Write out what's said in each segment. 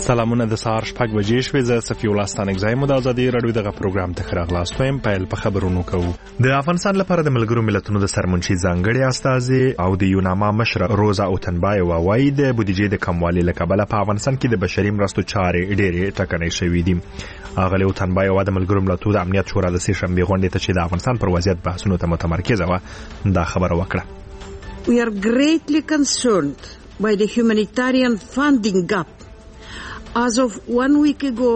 سلامونه د سهار 6 بجې شوې. زه صفي الله ستانکزی مو د ازادي رادیو دغه پروګرام ته راغلاست ویم. پیل په خبرونو کوو. د افغانستان لپاره د ملګرو ملتونو د سرمنشي ځانګړي استازي او د یوناما مشر روزا اوتنبایووا وايي د بودیجې د کموالي له کبله په افغانستان کې د بشري مرستو چارې ډېرې ټکنۍ شوې دي. اغلی اوتنبایووا د ملګرو ملتونو د امنیت شورا د سې شنبې غونډې ته چې د افغانستان پر وضعیت بحثونو ته متمرکزه وه دا خبره وکړه. We are greatly concerned by the humanitarian funding gap. As of 1 week ago,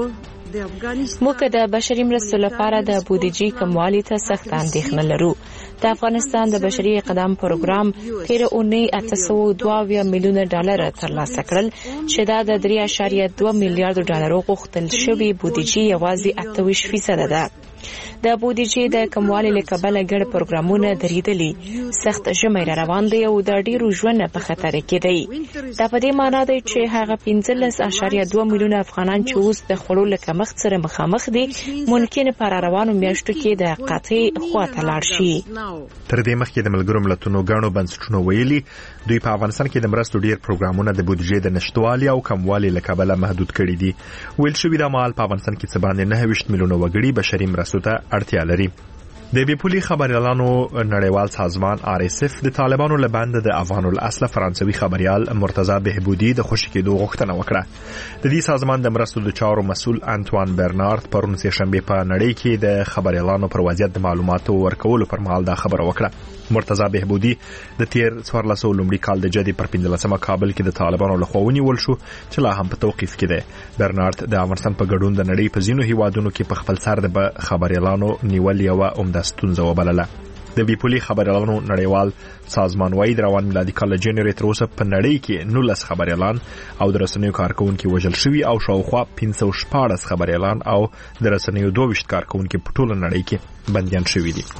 موږ د بشري مرستو لپاره د بودیجې کموالي ته سخت اندېښنه لرو. د افغانستان د بشري اقدام پروګرام تیر اونۍ 822 میلیونه ډالر ترلاسه کړل چې دا د 3.2 میلیارډ ډالر غوښتل شوی بودیجې یوازې 28% ده. د بودیجې د کموالي له کبله ګډ پروګرامونه درېدلي، سخت ژمی را روان دی او د ډیرو ژوند په خطر کې دی. دا په دې معنی دی چې هغه 15.2 میلیونه افغانان چې اوس د خوړو له کمښت سره مخامخ دي ممکن پر روانو میاشتو کې د قطعي خواته لاړ شي. تر دې مخکې د ملګرو ملتونو غاڼو بنسټونو ویلي دوی په افغانستان کې د مرستو ډیر پروګرامونه د بودیجې د نشټوالي او کموالي له کبله محدود کړي دي. ویل شوی دا مال په افغانستان کې څه باندې 29 میلیونه وګړي بشري مرستو ته اړتیا لري. د بیپولي خبريالانو نړیوال سازمان RSF د طالبانو له بند د افغان الاصل فرانسوي خبريال مرتضی بهبودي د خوشی کېدو غوښتنه وکړه. د دې سازمان د مرستو د چارو مسول انټوان برنارد پرون سه شنبه په نړۍ کې د خبريالانو پر وضعیت د معلوماتو ورکولو پر مهال دا خبره وکړه. مرتضی بهبودي د تیر 14 لومړي کال د جدي پر 15 کابل کې د طالبانو له خوا ونیول شو چې لا هم په توقيف کې ده. برنارد د افغانستان په ګډون د نړۍ په ځینو هیوادونو کې په خپل سر د خبريالانو نیول یو عمده ستونزه وبلله. د بیپولي خبريالانو نړیوال سازمان وايي د روان میلادي کال جنوري تر اوسه په نړۍ کې 19 خبريالان او د رسنیو کارکونکو وژل شوي او شاوخوا 514 خبريالان او د رسنیو 22 کارکونکو په ټوله نړۍ کې بنديان شوي دي.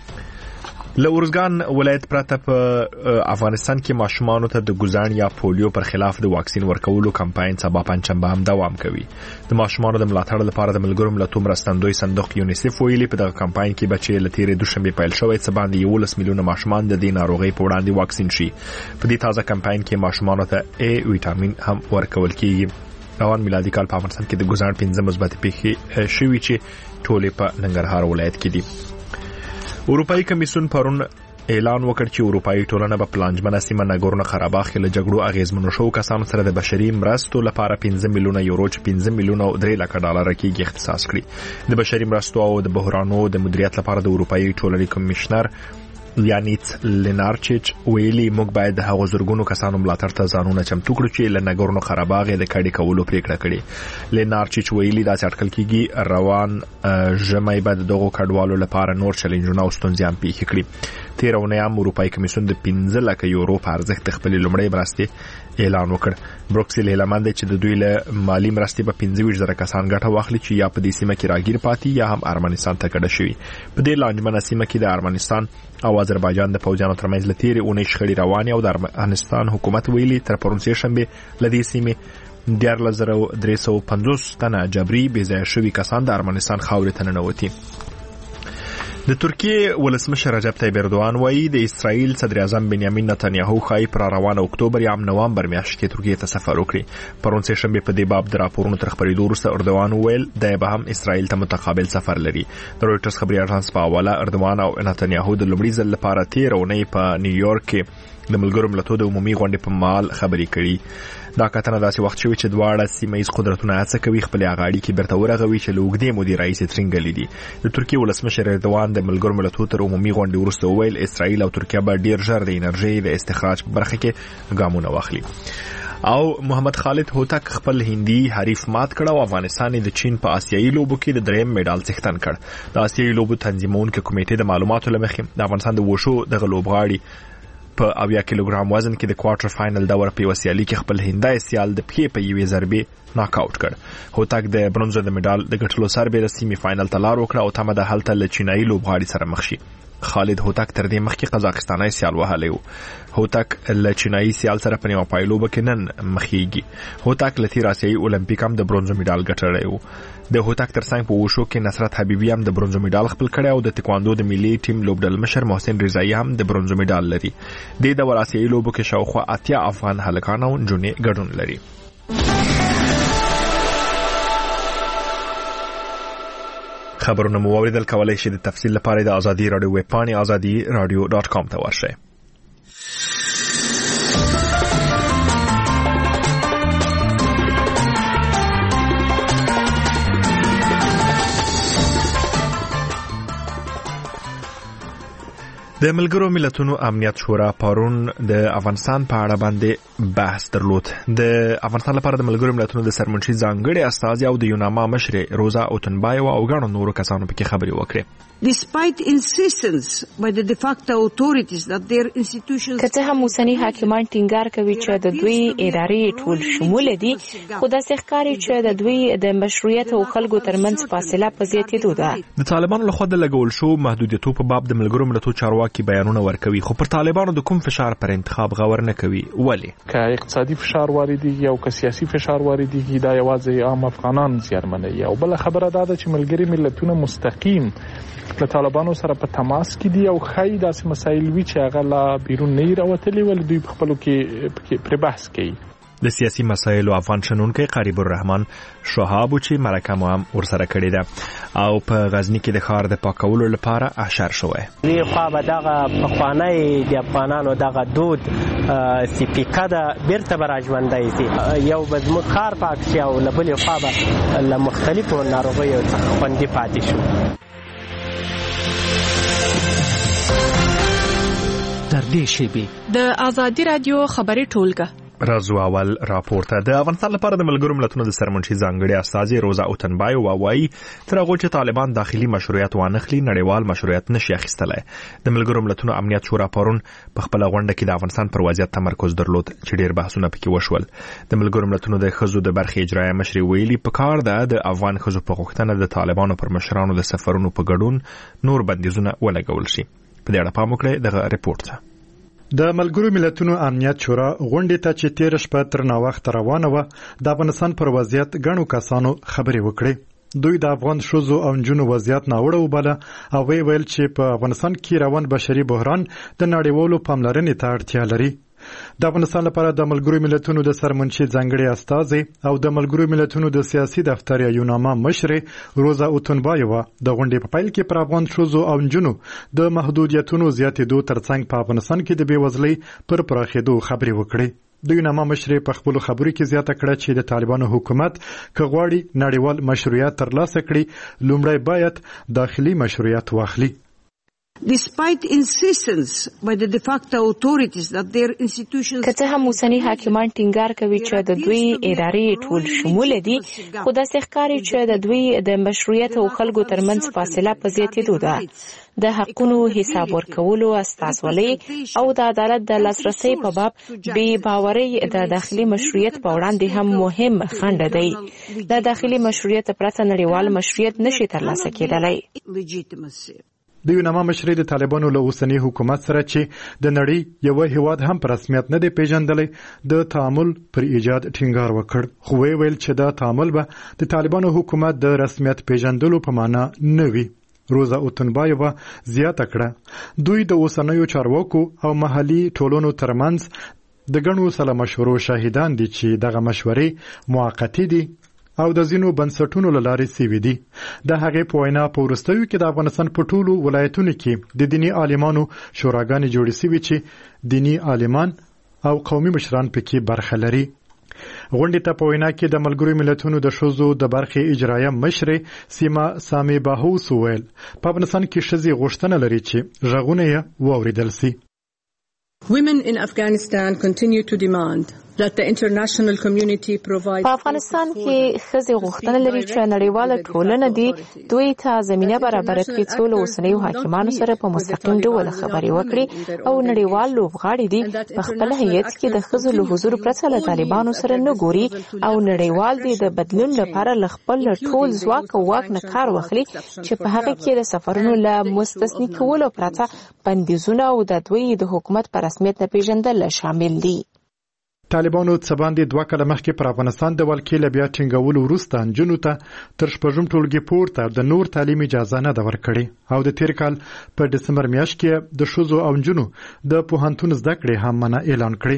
له اورزګان ولایت پرته په افغانستان کې ماشومانو ته د ګوزان یا پولیو پر خلاف د واکسین ورکولو کمپاین سبا پنځشنبه هم دوام کوي. د ماشومانو د ملاتړ لپاره د ملګرو ملتونو مرستندوی صندوق یونیسف ویلي په دغه کمپاین کې بچي لتیرې دوشنبه پیل شوی څه باندې 11 میلیونه ماشومان د دې ناروغي په وړاندې واکسین شي. په دې تازه کمپاین کې ماشومانو ته A وټامین هم ورکول کیږي. روان میلادي کال په افغانستان کې د ګوزان 15 مثبت پیښې شوي چې ټولې په ننګرهار ولایت کې دي. اروپאי کمیسیون پرون اعلان وکړ چې اروپאי ټولنه په پلانجمنه سیمه ناګورنو قرهباغ کې له جګړو اغیزمنو شو کسانو سره د بشري مرستو لپاره 15 میلیونه یورو چې 15 میلیونه 3 لک ډالر کې اختصاص کړي. د بشري مرستو او د بحرانو د مدیریت لپاره د اروپאי ټولنې کمشنر لیانیټ لینارچیچ ویلي موږ باید د هغو زرګونو کسانو ملاتړ ته ځانونه چمتو کړو چې له ناګورنو قرهباغ د کډې کولو پریکړه کړې. لینارچیچ ویلي دا اټکل کیږي روان ژمي بعد دغه کډوالو لپاره نور چیلنجونه او ستونزې هم پیښ کړي. تیر اونۍ هم اروپאי کمیسیون د 15 لک یورو په ارزښت خپل لومړی مرستې اعلان وکړ. بروکسل هیلمند چې د دوی له مالی مرستې په 25,000 کسان ګټه واخلي چې یا په دې سیمه کې راګیر پاتې یا هم ارمنستان ته کډه شوي. په دې لانجمنه سیمه کې د ارمنستان او آذربایجان د فوجانو ترمنځ لتیرې اونۍ شخړې روانې او د افغانستان حکومت ویلي تر پرون سه شنبه لدې سیمه 1,350 تنه جبري بېځایه شوي کسان د ارمنستان خاورې ته ننوتي. د ترکیه ولسمشر رجب طیب اردوغان وایي د اسرائیل صدر اعظم بنیامین نتنیاهو خای پر روان اکتوبر یا نوامبر میاشت کې ترکیه ته سفر وکړي. پرون سه شنبه په دې باب د راپورونو تر خبرېدو وروسته اردوغان ویل د به هم اسرائیل ته متقابل سفر لري. د رويټرز خبري اژانس په حواله اردوغان او نتنیاهو د لومړي ځل لپاره تیر اونۍ په نیویارک کې د ملګرو ملتونو د عمومي غونډې په مال خبرې کړي. دا کتنه داسې وخت شوی چې دواړه سیمه‌ییز قدرتونه هڅه کوي خپل اغاړي کې برته ورغوي چې لوګدې مودي رئیس ترنګلې دي. د ترکیه ولسمشر اردوغان د ملګرو ملتونو تر عمومي غونډې وروسته ویل اسرائیل او ترکیه به ډیر ژر د انرژي د استخراج په برخه کې ګامونه واخلي. او محمد خالد هوتک خپل هندي حریف مات کړ او افغانستان د چین په آسیایي لوبو کې د دریم میډال څښتن کړ. د آسیایي لوبو تنظیمونکو کمیټې د معلوماتو لمخې د افغانستان د وشو د لوبغاړي په 80 کیلوګرام وزن کې د کوارټر فائنل دور په وسیالي کې خپل هندای سیال د پخې په یوې ضربې ناک آوټ کړ. هوتک د برونزو د میډال د ګټلو سربېره سیمي فائنل ته لار وکړه او تمه د هلته له چینایي لوبغاړي سره مخ شي. خالد هوتک تر دې مخکې قزاقستاني سیال وهلی و. هوتک له چینایي سیال سره په نیمه پایلوبه کې نن مخېږي. هوتک له تیر آسیایي اولمپیک هم د برونزو میډال ګټلی و. د هوتک ترڅنګ په وشو کې نصرت حبیبي هم د برونزو میډال خپل کړی او د تکواندو د ملي ټیم لوبډل مشر محسن رضایی هم د برونزو میډال لري. د دور آسیایي لوبو کې شاوخوا 80 افغان هلکان او نجونې ګډون لري. خبرونه مو اوریدل کولای شئ د تفصیل لپاره د ازادي رادیو ویب پاڼې azadi.radio.com ته ورشئ. د ملګرو ملتونو امنیت شورا پرون د افغانستان په اړه باندې بحث درلود. د افغانستان لپاره د ملګرو ملتونو د سرمنشي ځانګړي استازي او د یوناما مشر روزا اوتنبایو او ګڼو نورو کسانو پکې خبرې وکړې. Despite insistence by the de facto authorities that their institutions که څه هم اوسنی حاکمان ټینګار کوي چې د دوی ادارې ټول شمول دي، خو داسې ښکاري چې د دوی د مشروعیت او خلکو ترمنځ فاصله په زیاتېدو ده. د طالبانو لخوا د لګول شو محدودیتونو په باب د ملګرو ملتونو چارواکي بیانونه ورکوي، خو پر طالبانو د کوم فشار پر انتخاب غور نه کوي. ولی که اقتصادي فشار واردېږي او که سیاسي فشار واردېږي، دا یوازې عام افغانان زیانمنوي. او بل خبره دا ده چې ملګري ملتونه مستقیم له طالبانو سره په تماس کې دي او خای داسې مسایل وی چې هغه لا بیرون نه راوتلي، ول دوی په خپلو کې پر بحث کوي. د سیاسي مسایلو افغان شنونکی قریب الرحمن شهاب چې مرکه مو هم ورسره کړې ده او په غزنی کې د ښار د پاکولو لپاره احشار شوی. وی خو به دغه پخوانی د افغانانو دغه دود سپیکه ده بیرته به راژوندی سي، یو به زموږ ښار پاک شي او له بلې خوا به له مختلفو ناروغیو څخه خوندي پاتې شو. در دې شیبې د ازادي رادیو خبري ټولګه رازو اول راپورته. د افغانستان لپاره د ملګرو ملتونو د سرمنشي ځانګړي استازي روزا اوتنبایو وايي تر هغه چې طالبان داخلي مشروعیت وانخلي نړیوال مشروعیت نشي اخیستلای. د ملګرو ملتونو امنیت شورا پرون په خپل غونډه کې د افغانستان پر وضعیت تمرکز درلود چې ډیر بحثونه پکې وشول. د ملګرو ملتونو د خزو د برخې اجرایه مشر ویلي په کار ده د افغان خزو په غوښتنه د طالبانو پر مشرانو د سفرونو په ګډون نور بندیزونه ولګول شي. په دې اړه پام وکړئ دغه ریپورت ته. د ملګرو ملتونو امنیت شورا غونډې ته چې 13 شپه تر ناوخت روانه و د افغانستان پر وضعیت غنو کسانو خبرې وکړې. دوی د افغان شوزو او جنو وضعیت ناوړه وبله او ویل چې په افغانستان کې روان بشري بحران د نړیوالو پاملرنې ته اړتیا لري. د افغانستان لپاره د ملګرو ملتونو د سرمنشي ځانګړي استازي او د ملګرو ملتونو د سیاسي دفتر یوناما مشر روزا اوتنبایو د غونډې په پیل کې پر افغان شوزو او جنو د محدودیتونو زیاتېدو ترڅنګ په افغانستان کې د بیوزلۍ پر پراخېدو خبرې وکړې. د یوناما مشر په خپل خبرو کې زیاته کړه چې د طالبانو حکومت که غواړي نړیوال مشروعیت ترلاسه کړي لومړی باید داخلي مشروعیت واخلي. Despite insistence by the de facto authorities that their institutions که څه هم اوسنی حاکمان ټینګار کوي چې د دوی ادارې ټول شمول دي، خو داسې ښکاري چې د دوی د مشروعیت او خلکو ترمنځ فاصله په زیاتېدو ده. د حقونو حساب ورکولو استازولۍ او د عدالت د لاسرسي په باب بې باورۍ د داخلي مشروعیت په وړاندې هم مهم خنډ دی. د داخلي مشروعیت پرته نړیوال مشروعیت نشي ترلاسه کېدلی. د یوناما مشر د طالبانو له اوسنی حکومت سره چې د نړۍ یو هیواد هم په رسمیت نه دی پیژندلی د تعامل پر ایجاد ټینګار وکړ، خو ویل چې دا تعامل به د طالبانو حکومت د رسمیت پیژندلو په معنا نه وي. روزا اوتنبایو زیاته کړه دوی د اوسنیو چارواکو او محلي ټولنو ترمنځ د ګڼو سره مشورو شاهدان دي چې دغه مشورې موقتي دي او د ځینو بنسټونو له لارې سوي دي. د هغې په وینا په وروستیو کې د افغانستان په ټولو ولایتونو کې د دیني عالمانو شوراګانې جوړې سوي چې دیني عالمان او قومي مشران پکې برخه لري. غونډې ته په وینا کې د ملګرو ملتونو د ښځو د برخې اجرایه مشر سیما سامي باهوس ویل په افغانستان کې ښځې غوښتنه لري چې غږونه یې واوریدل سي. Women in Afghanistan continue to demand that the international community provide. په افغانستان کې ښځې غوښتنه لري چې نړیواله ټولنه دې دوی ته زمینه برابره کړي څو له اوسنیو حاکمانو سره په مستقیم ډول خبرې وکړي او نړیوال لوبغاړي دې په خپل هیئت کې د ښځو له حضور پرته له طالبانو سره نه ګوري او نړیوال دې د بدلون لپاره له خپل ټول ځواک او واک نه کار واخلي چې په هغه کې د سفرونو له مستثنی کولو پرته بندیزونه او د دوی د حکومت په رسمیت نه پیژندل شامل دي. طالبانو څه باندې 2 کاله مخکې پر افغانستان د ولکې له بیا ټینګولو وروسته نجونو ته تر شپږم ټولګي پورته د نور تعلیم اجازه نه ده ورکړې او د تیر کال په دسمبر میاشت کې د ښځو او نجونو د پوهنتون زده کړې هم منع اعلان کړې.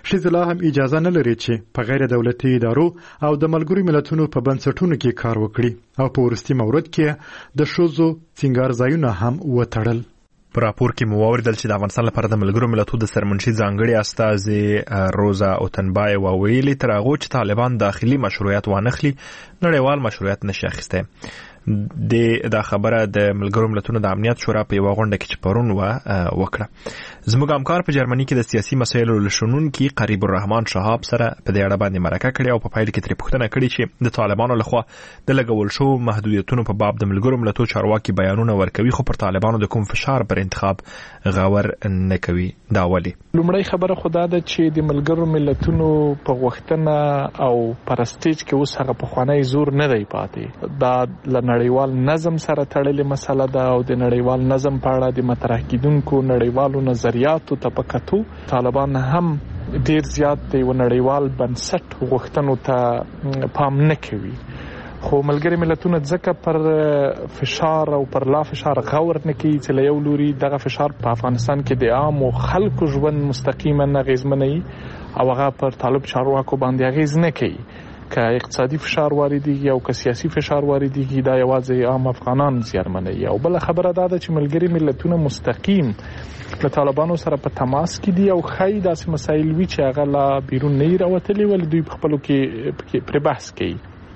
ښځې لا هم اجازه نه لري چې په غیر دولتي ادارو او د ملګرو ملتونو په بنسټونو کې کار وکړي او په وروستي مورد کې د ښځو سینګار ځایونه هم وتړل. په راپور کې مو واوریدل چې د افغانستان لپاره د ملګرو ملتونو د سرمنشي ځانګړي استازي روزا اوتنبای وویلي تر هغه چې طالبان داخلي مشروعیت وانخلي نړیوال مشروعیت نشي اخیسته. دا خبره د ملګرو ملتونو د امنیت شورا په یو غونډه کې چې پرون وکړه. زموږ همکار په جرمني کې د سیاسي مسایلو لشنونکي قریب الرحمن شهاب سره په دې اړه باندې مرکه کړې او په پایله کې ترې پوښتنه کړې چې د طالبانو لخوا د لګول شو محدودیتونو په باب د ملګرو ملتونو چارواکي بیانونه ورکوي خو پر طالبانو د کوم فشار پر انتخاب غور نه کوي. دا ولې؟ لومړی خبره خو دا ده چې د ملګرو ملتونو په غوښتنه او پرستیج کې اوس هغه پخوانی زور نه دی پاتې. دا نړیوال نظم سره تړلې مسله ده او د نړیوال نظم په اړه د مطرح کیدونکو نړیوالو نظریاتو ته په کتو طالبان هم ډیر زیات د نړیوال بنسټ غوښتنو ته پام نه کوي. خو ملګری ملتونه ځکه پر فشار او پر لا فشار غور نه کوي چې له یو لوري دغه فشار په افغانستان کې د عام او خلکو ژوند مستقیما اغیزمنوي او هغه پر طالب چارواکو باندې اغیز نه کوي. که اقتصادي فشار واردېږي او که سیاسي فشار واردېږي دا یوازې عام افغانان زیانمنوي. او بل خبره دا ده چې ملګری ملتونه مستقیم له طالبانو سره په تماس کې دي او خای داسې مسایل وی چې هغه لا بیرون نه راوتلي ول دوی په خپلو کې پر بحث کوي.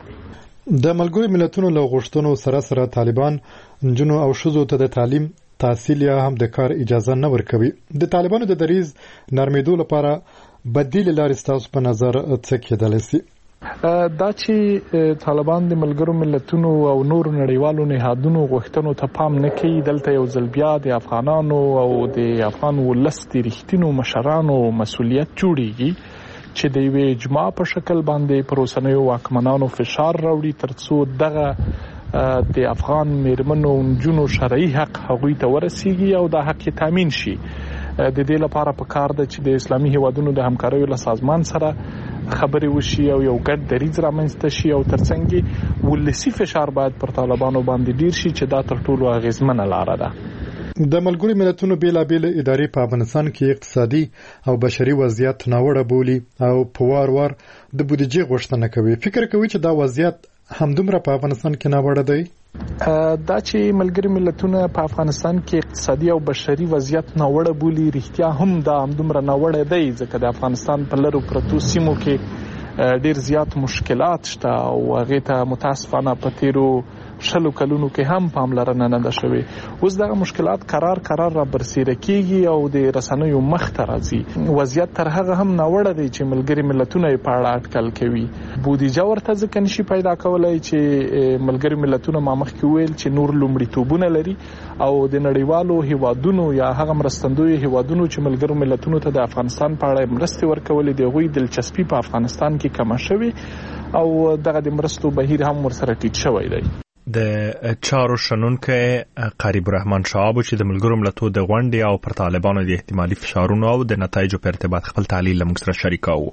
د ملګرو ملتونو له غوښتنو سره طالبان نجونو او ښځو ته د تعلیم تحصیل یا هم د کار اجازه نه ورکوي. د طالبانو د دریز نرمېدو لپاره بدیل لارې ستاسو په نظر څه کېدلی سي؟ دا چې طالبان د ملګرو ملتونو او نورو نړیوالو نهادونو غوښتنو ته پام نه کوي دلته یو ځل بیا د افغانانو او د افغان ولس د رښتینو مشرانو مسؤلیت جوړیږي چې د یوې اجماع په شکل باندې پر اوسنیو واکمنانو فشار راوړي ترڅو دغه د افغان میرمنو او نجونو شرعي حق هغوی ته ورسیږي او دا حق تامین شي. د دې لپاره پکار ده چې د اسلامي هیوادونو د همکاریو له سازمان سره خبرې وشي او یو ګډ دریځ رامنځته شي او ترڅنګ ولسی فشار باید پر طالبانو باندې ډیر شي چې دا تر ټولو اغیزمنه لاره ده. د ملګرو ملتونو بیلابېل ادارې په افغانستان کې اقتصادي او بشري وضعیت ناوړه بولي او په وار د بودیجې غوښتنه کوي. فکر کوي چې دا وضعیت همدومره په افغانستان کې ناوړه دی؟ دا چې ملګری ملتونه په افغانستان کې اقتصادي او بشري وضعیت ناوړه بولي رښتیا هم دا همدومره ناوړه دی ځکه د افغانستان په لرو پرتو سیمو کې ډیر زیات مشکلات شته او هغه ته متاسفانه په تیرو 60 کلونو کې هم پاملرنه نه ده شوې. اوس دغه مشکلات قرار را برسېره کیږي او د رسنیو مخ ته راځي. وضعیت تر هغه هم ناوړه دی چې ملګری ملتونه یې په اړه اټکل کوي. بودیجه ورته ځکه نشي پیدا کولای چې ملګری ملتونه ما مخکې ویل چې نور لومړیتوبونه لري او د نړیوالو هیوادونو یا هغه مرستندوی هیوادونو چې ملګرو ملتونو ته د افغانستان په اړه مرستې ورکولې د غوي دلچسپي په افغانستان کې کم شوی او دغه د مرستو بهیر هم ورسره ټیټ شوی دی. د چارو شنونکي قریب الرحمن شهاب چې د ملګرو ملتونو د غونډې او پر طالبانو د احتمالي فشارونو او د نتایجو په ارتباط خپل تحلیل لمږ سره شریکاوه.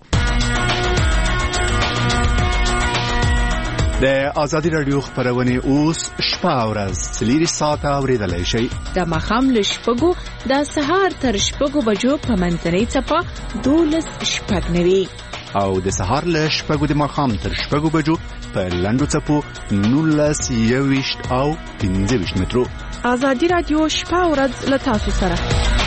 د آزادی رادیو خبرونه اوس شپه او ورځ 3 ساعته اوریدلای شئ. د مخام له شپږو د سهار تر شپږو بجو په منځنۍ چپه 12:09 او د سهار له شپږو د مخام تر شپږو بجو په لندو چپو 19:20 او 15 مترو. آزادی رادیو شپه او ورځ له تاسو سره.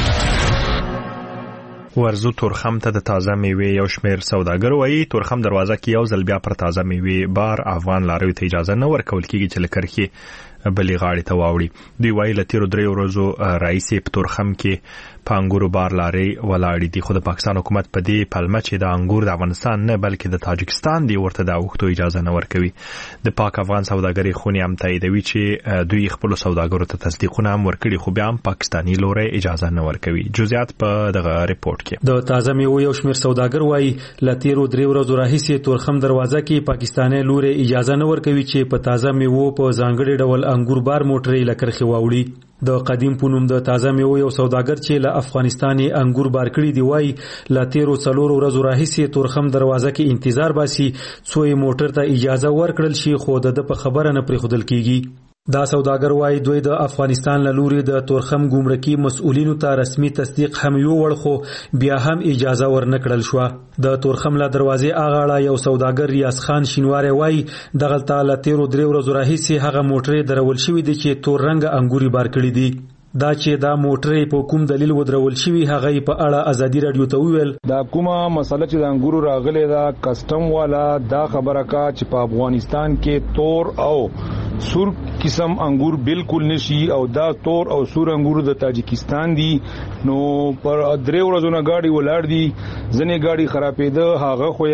ورزو تورخم ته د تازه میوې یو شمیر سوداګر وایي تورخم دروازه کې یو ځل بیا پر تازه میوې بار افغان لاروي ته اجازه نه ورکول کیږي چې لکرخي بلې غاړې ته واوړي. دوی وایي له تیرو 3 ورځو رئیس په تورخم کې په انګورو بار لاري ولاړې دي خو د پاکستان حکومت په دې پلمه چې د انګور د افغانستان نه بلکې د تاجکستان دی ورته د وختو اجازه نه ورکوي. د پاک افغان سوداګري خونې هم تاییدوي چې دوی خپل سوداګرو ته تصدیقونه هم ورکړي خو بیا هم پاکستاني لوري اجازه نه ورکوي. جزئیات په دغه ریپورت کې. د تازه میوې یو شمیر سوداګر وایي له تیرو 3 ورځو راهیسې تورخم دروازه کې پاکستاني لوري اجازه نه ورکوي چې په تازه میوې په ځانګړي ډول انګور بار موټرې لکرخي واوړي. د قدیم پونم د تازه میوې یو سوداګر چې له افغانستاني انګور بار کړی دی وایي له تیرو 4 ورځو راهیسې تورخم دروازه کې انتظار باسي څو موټر ته اجازه ورکړل شي خو د په خبره نه پرېښودل کیږي. دا سوداګر وایي دوی د افغانستان له لوري د تورخم ګمرکي مسؤلینو ته رسمي تصدیق هم یووړ خو بیا هم اجازه ورنکړل شو. د تورخم له دروازې اغاړه یو سوداګر ریاض خان شینواری وایي دغلته له 13 ورځو راهیسې هغه موټرې درول شوې دي چې تور رنګ انګوري بار کړي دي. دا چې دا موټرې په کوم دلیل ودرول شوی هغه په اړه ازادي رادیو ته ویل. دا کومه مسله چې د انګورو راغلي دا کسٹم والا دا خبره کا چې په افغانستان کې تور او سور قسم انګور بالکل نشي او دا تور او سور انګور د تاجکستان دي. نو پر 3 ورځې نه گاډي ولاړ دي ځنې گاډي خرابېده هغه خو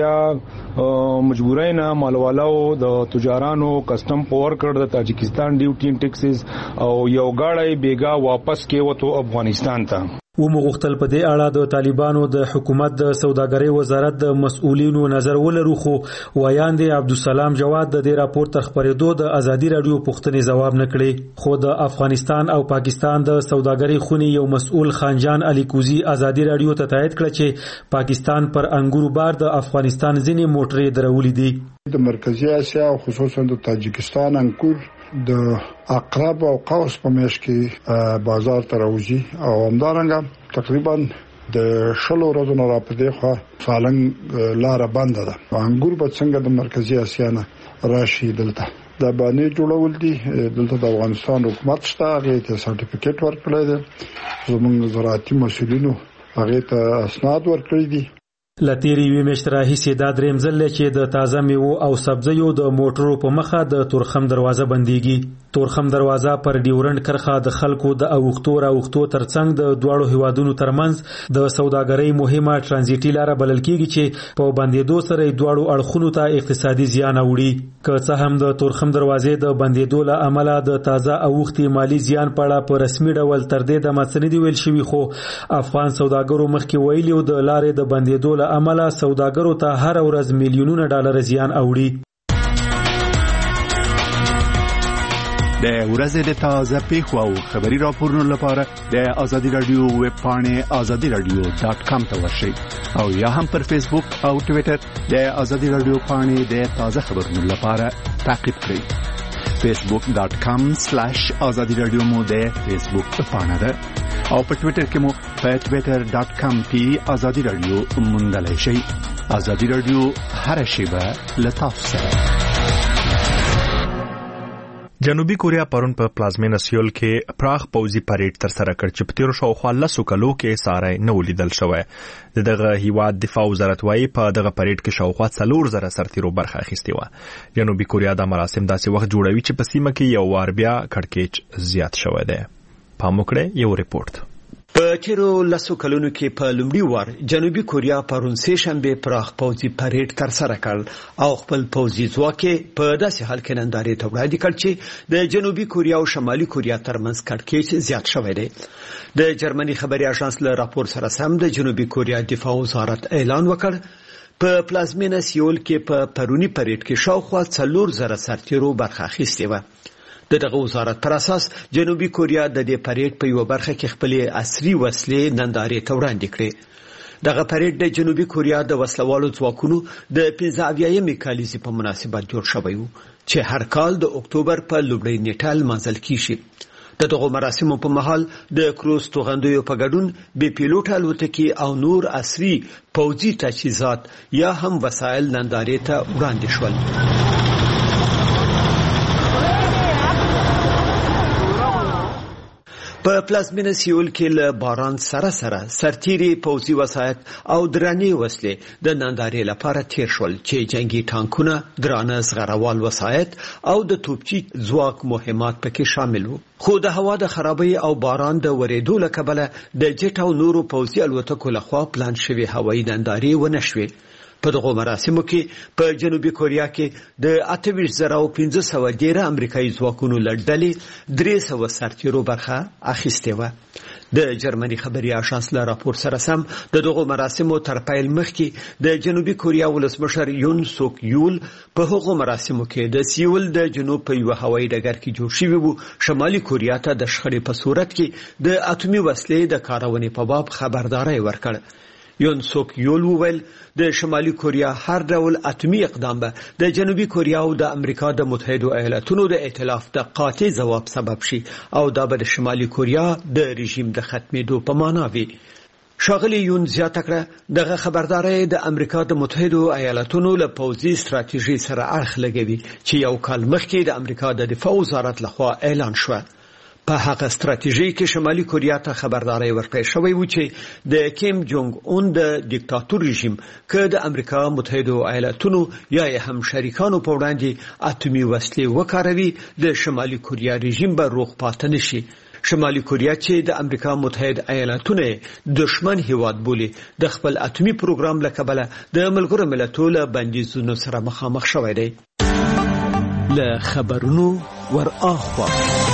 یا مجبوراینا مالوالو د تجارانو کسٹم پور کړ د تاجکستان ډیوټي ټیکسز او یو گاډي بیګا واپس کې وته افغانستان ته. ومغختل په دې اړه د طالبانو د حکومت د سوداګرۍ وزارت د مسؤلینو نظر ولرو خو ویاند عبدالسلام جواد د دې راپور تر خبرېدو د ازادي رادیو پوښتنې ځواب نه کړي. خو د افغانستان او پاکستان د سوداګرۍ خونی یو مسؤل خانجان علي کوزي ازادي رادیو ته تایید کړ چې پاکستان پر انګورو بار د افغانستان ځینې موټرې درولې دي. د مرکزی اسیا او خصوصا د تاجکستان انګور د اقرب او قوس په میش کې بازار ته راوځي او همدارنګه تقریبا د 10 ورځې نه راپدې خو سالنګ لار بنده ده. انګور به څنګه د مرکزی اسیا نه راشي دلته دا باندې جوړول دي. دلته د افغانستان حکومت شته هغه ته سرټیفیکیټ ورکړی دی. زموږ زراعتي مسؤلینو هغه ته اسناد ورکړي دي. لتیری وی میشت راهیسې دا دریم ځل چې د تازه میوو او سبزیو د موټرو په مخه د تورخم دروازه بنديږي. تورخم دروازه پر ډیورند کرخه د خلکو د اوختو ترڅنګ د دواړو هیوادونو ترمنځ د سوداګرۍ مهمه ترانزیټي لار بلل کیږي چې په بندیدو سره دواړو اړخونو ته اقتصادي زیان اوړي. که څه هم د تورخم دروازې د بندیدو له امله د تازه اوختي مالی زیان پړه په رسمي ډول تر دې د مڅنډي ویل شوی خو افغان سوداګرو مخکې ویلي د لارې د بندیدو عمله سوداګرو ته هر ورځ میلیونونه ډالر زیان اوړي. د ورځې د تازه پیښو او خبري راپورونو لپاره د ازادي رادیو ویب پاڼې azadiradio.com ته ورشئ او یا هم پر فیسبوک او ټوئیټر د ازادي رادیو پاڼې د تازه خبرونو لپاره تعقیب کړئ. facebook.com/azadiradio مو د فیسبوک پاڼه ده او په ټوئیټر کې مو په twitter.com/azadiradio موندلای شئ. ازادي رادیو هر شیبه لتاسو سره. جنوبي کوریا پرون په پلازمینه سیول کې پراخ پوځي پریډ تر سره کړ چې په تیرو شاوخوا 10 کلو کې ساري نه ولیدل شوی. دغه هیواد دفاع وزارت وايي په دغه پریډ کې شاوخوا 4000 سرتیرو برخه اخیستې و. جنوبي کوریا د مراسم داسې وخت جوړوي چې په سیمه کې یو وار بیا کړکېچ زیات شوی دی. پاموکړه یو ریپورت. په تیرو 10 کلونو کې په لومړي وار جنوبي کوریا پرون سه شنبه پراخ پوځي پریډ تر سره کړ او خپل پوځي ځواک په داسې حال کې نندارې ته وړاندې کړ چې د جنوبي کوریا او شمالي کوریا ترمنځ کړکېچ زیات شوی دی. د جرمني خبري اژانس له راپور سره سم د جنوبي کوریا دفاع وزارت اعلان وکړ په پلازمینه سیول کې په پرونی پریډ کې شاوخوا 4000 سرتیرو برخه اخیستې و. دغه وزارت پر اساس جنوبي کوریا د دې پریډ په یو برخه کې خپل عصري وسلې نندارې ته وړاندې کړې. دغه پریډ د جنوبي کوریا د وسلوالو ځواکونو د 15مې کالیزې په مناسبت جوړ شوی و چې هر کال د اکتوبر په لومړۍ نیټه لمانځل کیږي. دغه مراسمو په مهال د کروز توغندیو په ګډون بي پیلوټ الوتکې او نور عصري پوځي تجهیزات یا هم وسایل نندارې ته وړاندې شول. په پلازمینه سیول کې له باران سره سرتیري پوځي وسایل او درنې وسلې د نندارې لپاره تیر شول چې جنگي ټانکونه، درانه زغروال وسایل او د توپچي ځواک مهمات پکې شامل وو. خو د هوا د خرابۍ او باران د ورېدو له کبله د جټ او نورو پوځي الوتکو لخوا پلان شوی هوایي نندارې ونه شوې. په دغه مراسمو کې په جنوبي کوریا کې د 28,500 امریکایي ځواکونو لړدلې 300 سرتیرو برخه اخیستې و. د جرمني خبري اژانس له راپور سره سم دغه مراسمو تر پیل مخکې د جنوبي کوریا ولسمشر یون سوک یول په هغه مراسمو کې د سیول د جنوب په یو هوایي ډګر کې جوړ شوی وو شمالي کوریا ته د شخړې په صورت کې د اټومي وسلې د کارونې په باب خبرداري ورکړ. یون سوک یول وویل د شمالي کوریا هر ډول اتمی اقدام به د جنوبي کوریا او د امریکا د متحده ایالاتونو د ائتلاف د قاطع ځواب سبب شي او دا به د شمالي کوریا د رژیم د ختمېدو په معنا وي. شاغلی یون زیاته کړه دغه خبرداري د امریکا د متحده ایالاتونو له پوځي ستراتیژي سره اړخ لګوي چې یو کال مخکې د امریکا د دفاع وزارت لخوا اعلان شو. په هغه ستراتیژي کې شمالي کوریا ته خبرداري ورکړې شوې و چې د کیم جونګ اون د دیکتاتور رژیم که د امریکا متحده ایالاتونو یا هم شریکانو په وړاندې اتمی وسلې وکاروي د شمالي کوریا رژیم به روغ پاتې نشي. شمالي کوریا چې د امریکا متحده ایالاتونو دشمن هیواد بولي د خپل اتمی پروګرام له کبله د ملګرو ملتونو له بندیزونو سره مخامخ شوی دی. له خبرونو ور اخوا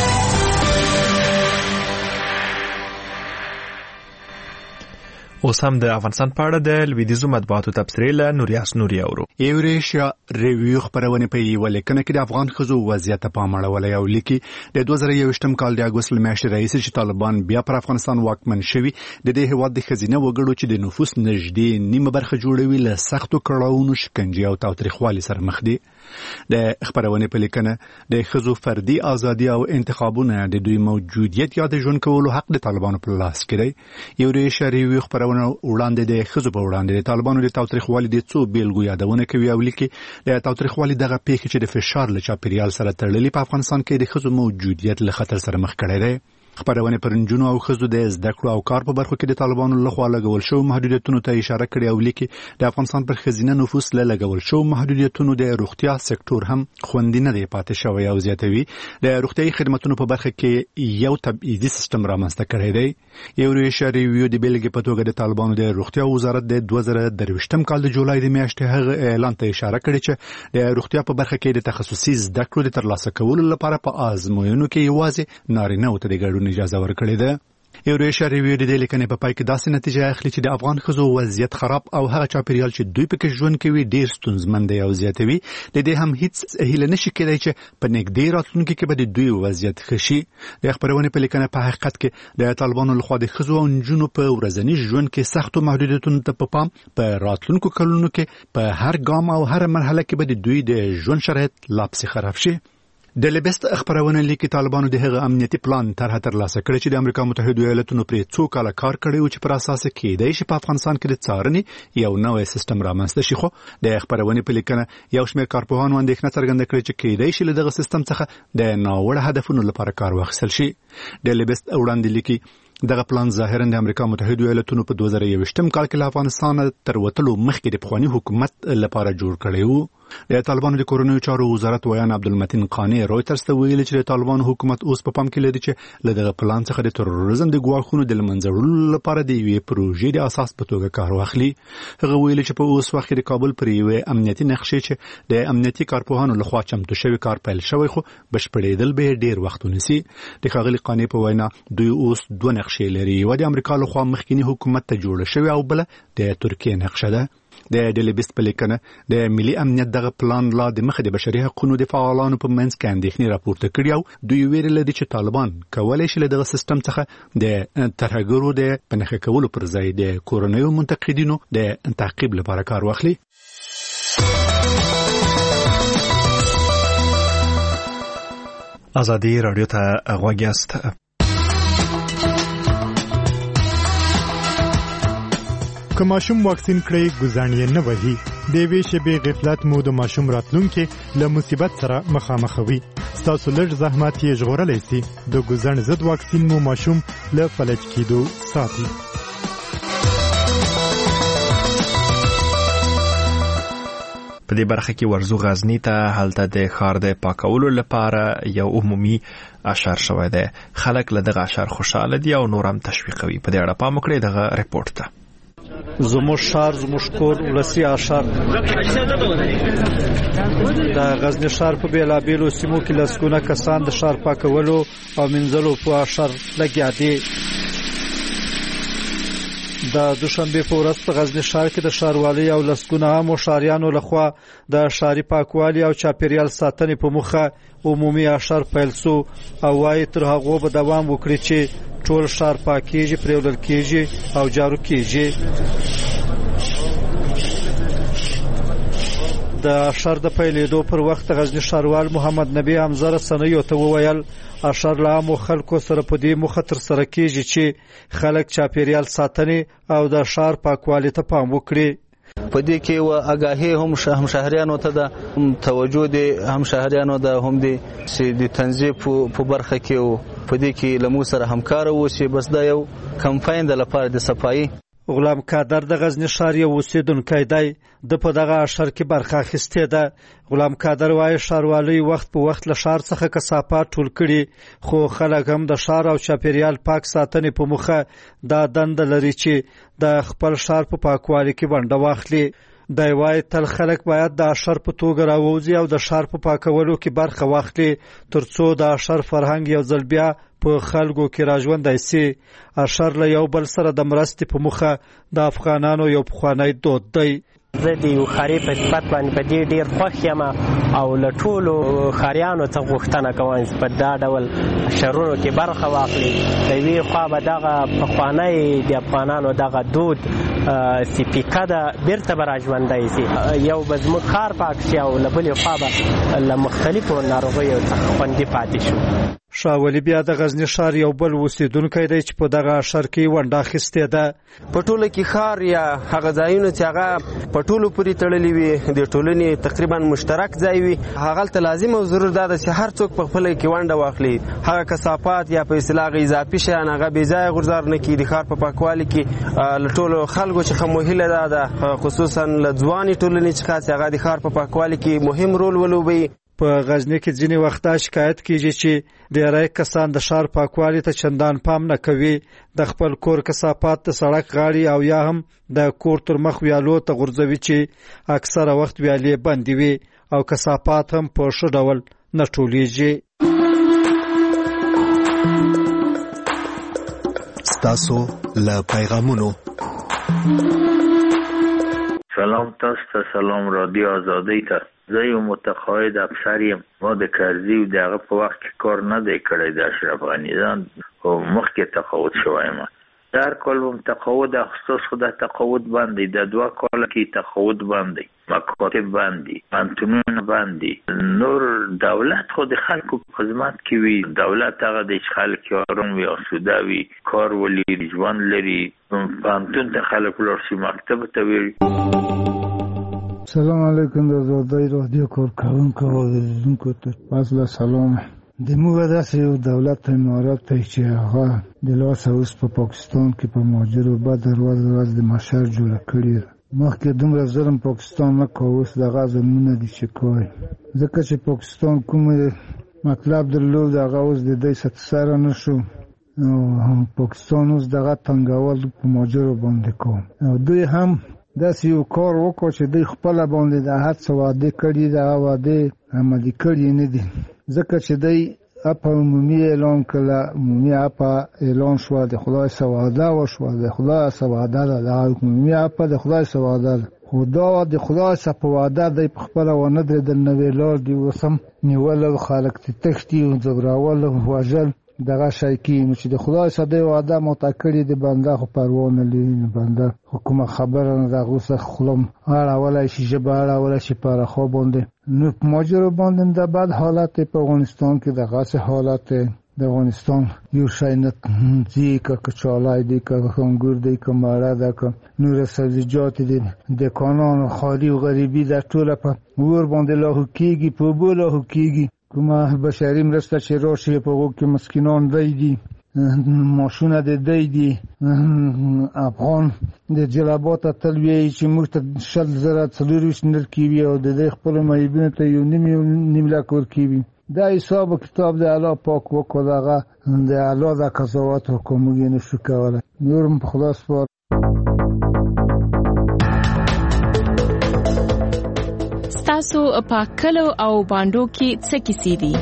اوس هم د افغانستان په اړه د لویدیځو مطبوعاتو تبصرې له نوریاس نوري اورو. ایوریشیا ریویو خبرونه په یو لیکنه کې د افغان ښځو وضعیت په اړه وړاندې او لیکي د 2021م کال د اگست میاشتې رئیس چې طالبان بیا پر افغانستان واکمن شوي د دې هیواد د خزینه وګړو چې د نفوس نږدې نیمه برخه جوړوي له سختو کړاوونو شکنجې او تاوتریخوالي سره مخ دي. د خبرونه په لیکنه د ښځو فردي ازادي او انتخابونه د دوی موجودیت یا د ژوند کولو حق د طالبانو په لاس کې دی. ایوریشیا ریویو خبرونه وړاندې د ښځو په وړاندې د طالبانو د تاوتریخوالي د څو بیلګو یادونه کوي او لیکي د تاوتریخوالي دغه پیښې چې د فشار له چاپیریال سره تړلې په افغانستان کې د ښځو موجودیت له خطر سره مخ کړی دی. خبرونه پر نجونو او ښځو د زده کړو او کار په برخو کې د طالبانو لخوا لګول شوی محدودیتونو ته اشاره کړې او لیکي د افغانستان پر خزینه نفوس له لګول شوی محدودیتونو د روغتیا سکتور هم خوندي نه دی پاتې شوی او زیاتوي د روغتیايي خدماتو په برخه کې یو تبعیضي سیستم رامنځته کړی دی. یو ریویو د بیلګې په توګه د طالبانو د روغتیا وزارت د 2023م کال د جولای د میاشتې هغه اعلان ته اشاره کړې چې د روغتیا په برخه کې د تخصصي زده کړو د ترلاسه کولو لپاره په آزموینو کې یوازې نارینه ته د ګډون اجازه ورکړې ده. ایوریشیا ریویو د لیکنې په پای کې داسې نتیجه اخلي چې د افغان ښځو وضعیت خراب او هغه چاپیریال چې دوی پکې ژوند کوي ډیر ستونزمن دی او زیاتوي د دې هم هیڅ هیله نشي کېدای چې په نږدې راتلونکي کې به د دوی وضعیت ښه شي. د خبرونه په لیکنه په حقیقت کې د طالبانو لخوا د ښځو او نجونو په ورځني ژوند کې سختو محدودیتونو ته په پام په راتلونکو کلونو کې په هر ګام او هر مرحله کې به د دوی د ژوند شرایط لا پسې خراب شي. د لیبست خبرونه لیکي طالبانو د هغه امنیتي پلان طرح ترلاسه کړی چې د امریکا متحده ایالاتونو پرې څو کاله کار کړی او چې پر اساس کېدای شي په افغانستان کې د څارنې یو نوې سیستم رامنځته شي. خو د خبرونه په لیکنه یو شمېر کارپوهانو اندېښنه څرګنده کړې چې کېدای شي له دغه سیستم څخه د ناوړه هدفونو لپاره کار واخیستل شي. د لیبست وړاندې لیکي دغه پلان ظاهرا د امریکا متحده ایالاتونو په 2021م کال کې له افغانستان تر وتلو مخکې د پخواني حکومت لپاره جوړ کړی و. د طالبانو د کورنیو چارو وزارت ویان عبدالمتین قانی رويټرز ته ویلي چې د طالبانو حکومت اوس په پام کې لري چې له دغه پلان څخه د تروریزم د ګواښونو د لمنځه وړلو لپاره د یوې پروژې د اساس په توګه کار واخلي. هغه ویلي چې په اوس وخت کې د کابل پر یوې امنیتي نقشې چې د امنیتي کارپوهانو لخوا چمتو شوی کار پیل شوی خو بشپړېدل به ډیر وخت ونیسي. د ښاغلي قانی په وینا دوی اوس دوه نقشې لري، یوه د امریکا لخوا مخکینی حکومت ته جوړه شوې او بل د ترکیې نقشه ده. د ډیلیبست په لیکنه د ملي امنیت دغه پلان لا د مخه د بشري حقوقو د فعالانو په منځ کې اندېښنې راپورته کړي او دوی ویل دي چې طالبان کولای شي له دغه سیستم څخه د ترهګرو د پنهخه کولو پر ځای د کورنیو منتقدینو د تعقیب لپاره کار واخلي. ازادي رادیو ته غوږ یاست. که ماشوم واکسین کړي ګزانې نه وهي د وی شبي غفلت مو د ماشوم راتلونکي له مصیبت سره مخامخ وي. تاسو لږ زحمت یې ژغورلی سي. د ګزن ضد واکسین مو ماشوم له فلج کېدو ساتي. په دې برخه کې ورزو غزنی ته هلته د ښار د پاکولو لپاره یو عمومي اشعار شوی دی. خلک له دغه اشعار خوشاله دي او نور هم تشویقوي. په دې اړه پام وکړئ دغه ریپورت ته. زموږ ښار زموږ کور ولسي اشعار د غزنی ښار په بیلابیلو سیمو کې لسګونه کسان د ښار پاکولو او منځلو په اشعار لګیا دي. د دوشنبه په ورځ په غزنی ښار کې د ښاروالۍ او لسګونه عامو ښاریانو لخوا د ښاري پاکوالي او چاپیریال ساتنې په موخه عمومي اشعار پیل سو او وايي تر هغه به دوام وکړي چې ټول ښار پاکيږي، پرېولل کېږي او جارو کېږي. د اشر د پیلېدو پر وخت غزنی ښاروال محمد نبی حمزه رسنیو ته وویل اشر له عامو خلکو سره په دې موخه ترسره کیږي چې خلک چاپیریال ساتنې او د ښار پاکوالي ته پام وکړي. په دې کې و آگاهي هم شهريانو ته د توجه دي هم شهريانو د هم دي چې د تنظیم په برخه کې په دې کې لمو سره همکار وو چې بس دا یو کمپاین د لپاره د صفایي. غلام قادر د غزنی ښار یو اوسیدونکی دی، د په دغه اشر کې برخه اخیستې ده. غلام قادر وایي ښاروالۍ وخت په وخت له ښار څخه کثافات ټول کړي، خو خلک هم د ښار او چاپیریال پاک ساتنې په موخه دا دنده لري چې د خپل ښار په پاکوالي کې ونډه واخلي. دی وایي تل خلک باید د اشر په توګه راووځي او د ښار په پاکولو کې برخه واخلي ترڅو د اشر فرهنګ یو ځل بیا په خلکو کې راژوندی سي. اشر له یو بل سره د مرستې په موخه د افغانانو یو پخوانی دود دی. زه د یو ښاري په صفت باندې په دې ډېر خوښ یم او له ټولو ښاریانو څخه غوښتنه کوم چې په دا ډول اشرونو کې برخه واخلي. د یوې خوا به دغه پخوانی د افغانانو دغه دود سپیکه ده بیرته به راژوندی سي، یو به زموږ ښار پاک شي او له بلې خوا به له مختلفو ناروغیو څخه خوندي پاتې شو. شاولی بیا د غزنی ښار یو بل اوسیدونکی دی چې په دغه اشر کې ونډه اخیستې ده. په ټوله کې ښار یا هغه ځایونه چې هغه په ټولو پورې تړلي وي د ټولنې تقریبا مشترک ځای وي، هغلته لازم او ضرور ده چې هر څوک په خپله کې ونډه واخلي. هغه کثافات یا په اصطلاح اضافي شیان هغه بې ځایه غورځار نه کړي. د ښار په پاکوالي کې له ټولو خلکو څخه مهیله ده خصوصا له ځوانې ټولنې څخه چې هغه د ښار په پاکوالي کې مهم رول ولوبوي. په غزنی کې ځینې وخت دا شکایت کیږي چې ډیری کسان د ښار پاکوالي ته چندان پام نه کوي. د خپل کور کثافات د سړک غاړې او یا هم د کور تر مخ ویالو ته غورځوي چې اکثره وخت ویالې بندې وي او کثافات هم په ښه ډول نه ټولیږي. ستاسو له پیغامونو. سلام تاسو ته، سلام رادیو آزادۍ ته. زه یو متقاعد افسر یم. ما د کرزي او دغه په وخت کې کار نه دی کړی د اشرف غني ځان او مخکې تقاعد شوم. در کال هم تقاعد اخصاص خود تقاعد باندې د 2 کال کې تقاعد باندې مکاتب باندې پانتونونه باندې نور دولت خود خلکو خدمت کوي. دولت هغه د خلک آرام وي آسوده وي، کار ولي ژوند لري، پانتون ته خلک ورسي، مکتب ته وي. سلام علیکم د آزادۍ رادیو کارکوونکو او اوریدونکو ته فضل سلام. د موږ داسې یو دولت امارات دی چې هغه د لاسه اوس په پاکستان کې په مهاجرو بعد ورځ د محشر جوړه کړې ده. مخکې دومره ظلم پاکستان نه کوه، اوس دغه ظلمونه دي چې کوي. ځکه چې پاکستان کوم مطلب درلود هغه اوس د دوی سره نه شو او پاکستان اوس دغه تنګول په مهاجرو باندې کوي. او دوی هم داسې یو کار وکړو چې دوی خپله باندې د هر څه وعدې کړي دي، هغه وعدې عملي کړي نه دي. ځکه چې دوی اپا عمومي اعلان کړه، عمومي اپا اعلان شوه، د خدای څه وعده وشوه، د خدای څه وعده ده، د عمومي اپا د خدای څه وعده ده. خو دا د خدای څه په وعده دی په خپله ونه درېدل، نوې لار دي اوس هم نیول او خلک ته تښتي او ځورول او وژل دغه شی کېږي. نو چې د خدای څه دی وعده ماته کړې د بنده خو پروا نه لري. بنده خو کومه خبره نه د هغو څخه خوله اړولی شي، ژبه اړولی شي په هره خوا باندې. نو په مهاجرو باندې د بد حالت دی په افغانستان کې، دغسې حالت دی. د افغانستان یو شی نه ځي، که کچالای دی، که انګور دی، که مړه ده، که نور سبزیجات دي. د کانانو خالي او غریبي دا ټوله په اور باندې لاهو کېږي، په اوبو لاهو کېږي. کومه بشري مرسته چې راشي په هغو کې مسکینان دی دي، ماشونه د دی دي. افغان د جلباته تل وایي چې موږ ته 100,000 نرکوي او د دوی خپلو معیبینو ته 1.5 لک ورکوي. دا حساب کتاب د الله پاک وکړو، دغه د الله د قضاوت وکړو، موږ یې نشو کولی. نور هم په خدا سپار. ستاسو په کلو او باندو کې څه کیسې دي؟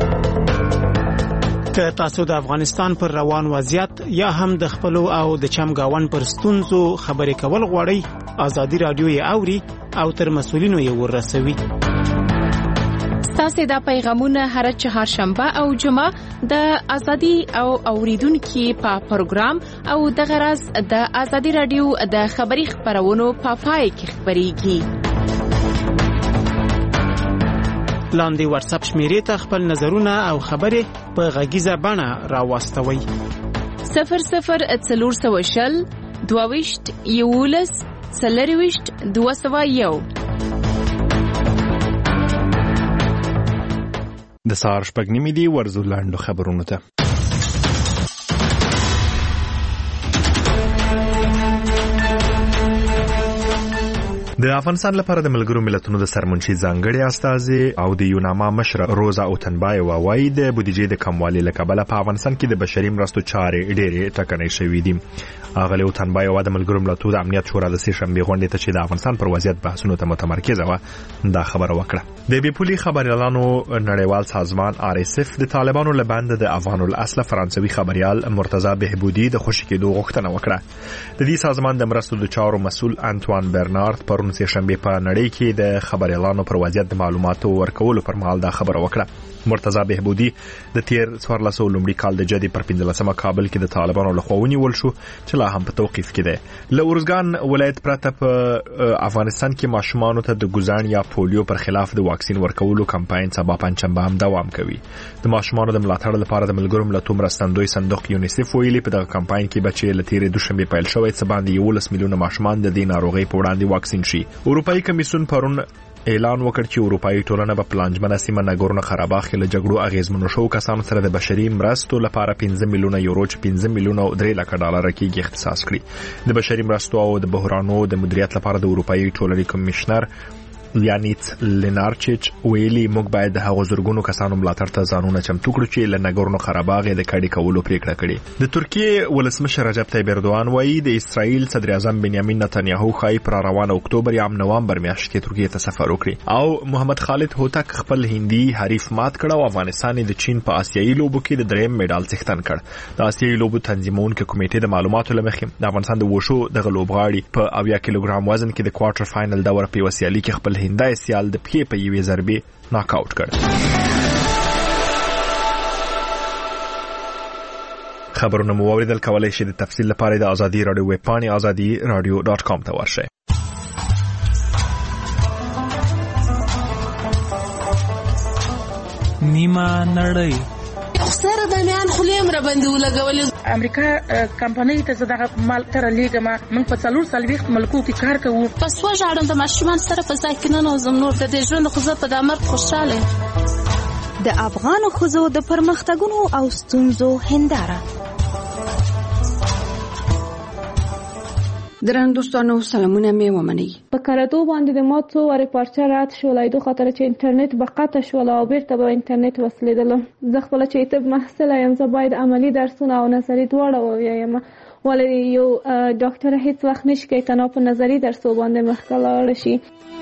که تاسو د افغانستان پر روان وضعیت یا هم د خپلو او د چمګاون پر ستونزو خبرې کول غواړئ، آزادي رادیو یې اوري او تر مسؤلینو یې ورسوي. ستاسو دا پیغامونه هر چهارشنبه او جمعه د ازادي او اوریدونکو په پروګرام او د غرض د ازادي رادیو د خبري خبرونو په پای کې خبريږي. لاندې واتس اپ شمیرې ته خپل نظرونه او خبرې په غږیزه بڼه راواستوئ. 0040 22 11 40 201. د سهار 6:30 دی. ورزو لاندو خبرونه ته. د افغانستان لپاره د ملګرو ملتونو د سرمنشي ځانګړي استازي او د یوناما مشر روزا اوتنبایو وايي د بودیجې د کموالي له کبله په افغانستان کې د بشري مرستو چارې ډېرې ټکنۍ شوې دي. اغلی اوتنبایو د ملګرو ملتونو د امنیت شورا د سې شنبې غونډې ته چې د افغانستان پر وضعیت بحثونو ته متمرکزه و دا خبره وکړه. د بیپولي خبريالانو نړیوال سازمان RSF د طالبانو له بند د افغان الاصل فرانسوي خبريال مرتضی بهبودي د خوشی کېدو غوښتنه وکړه. د دې سازمان د مرستو د چارو مسول انټوان برنارد پرون سې شنبې په نړۍ کې د خبريالانو پر وضعیت د معلوماتو ورکولو پر مهال دا خبره وکړه. مرتضی بهبودي د تیر 1400 لومړي کال د جدي پر 15مه کابل کې د طالبانو لخوا ونیول شو چې لا هم په توقيف کې ده. له اورزګان ولایت پرته په افغانستان کې ماشومانو ته د ګوزان یا پولیو پر خلاف د واکسین ورکولو کمپاین سبا پنځشنبه هم دوام کوي. د ماشومانو د ملاتړ لپاره د ملګرو ملتونو مرستندوی صندوق یونیسف ویلي په دغه کمپاین کې بچي له تیر دوشنبه پیل شوی څه باندې 11 میلیونه ماشومان د دې ناروغي په وړاندې واکسین شي. اروپאי کمیسیون پرون اعلان وکړ چې اروپאי ټولنه په پلانجمنه سیمه ناګورنو قرهباغ کې له جګړو اغیزمنو شو کسانو سره د بشري مرستو لپاره 15 میلیونه یورو چې 15 میلیونه او 3 لک ډالر کې اختصاص کړي. د بشري مرستو او د بحرانو د مدیریت لپاره د اروپאי ټولنې کمشنر لیانیت لینارچچ ویلي موږ باید د هغو زورګونو کسانو ملاتړ ته ځانونه چمتو کړو چې له ناګورنو قرهباغ د کډي کولو پریکړه کړې. د ترکیه ولسمشر رجب طیب اردوغان وایي د اسرائیل صدر اعظم بنیامین نتنیاهو خای پر روانه اکتوبر یا نوامبر میاشت کې ترکیه ته سفر وکړي او محمد خالد هوتک خپل هندي حریف مات کړ او افغانستان د چین په آسیایي لوبو کې د دریم میډال څښتن کړ. د آسیایي لوبو تنظیمونکو کمیټې د معلوماتو لمخې د افغانستان د وشو د لوبغاړي په 80 کیلوګرام وزن کې د کوارټر فائنل دور په وسیالي کې خپل هندای سیال د پښې په یوې ضربې ناک آوټ کړ. خبرونه مو اوریدل. کولای شئ د تفصیل لپاره د ازادي رادیو ویب پاڼې azadi.radio.com ته ورشئ. نیمه نړۍ سره د میان خلیم را باندې ولګولې. امریکا کمپنۍ ته زداغه مال تر لیګه ما من په 4 ملکو کې کار کوو. پس وژاړم د ماشومان سره په ځای کې نه نوزم نور د دې ژوند خو زه په دامر خوشاله. د افغان خزو د پرمختګونو او ستونزو هنداره. درنو دوستانو سلامونه می ومني. په کاراتو باندې د مات څو وری پارچه رات شولای دوه خاطر چې انټرنیت به قطع شول او بیرته به انټرنیت وسلیدل. زه خپل چې طب محصل یم، زه باید عملی درسونه او نظری دواړه ووایم. ولې یو ډاکټر هیڅ وخت نشي تنها په نظری درسو باندې مخکله شي.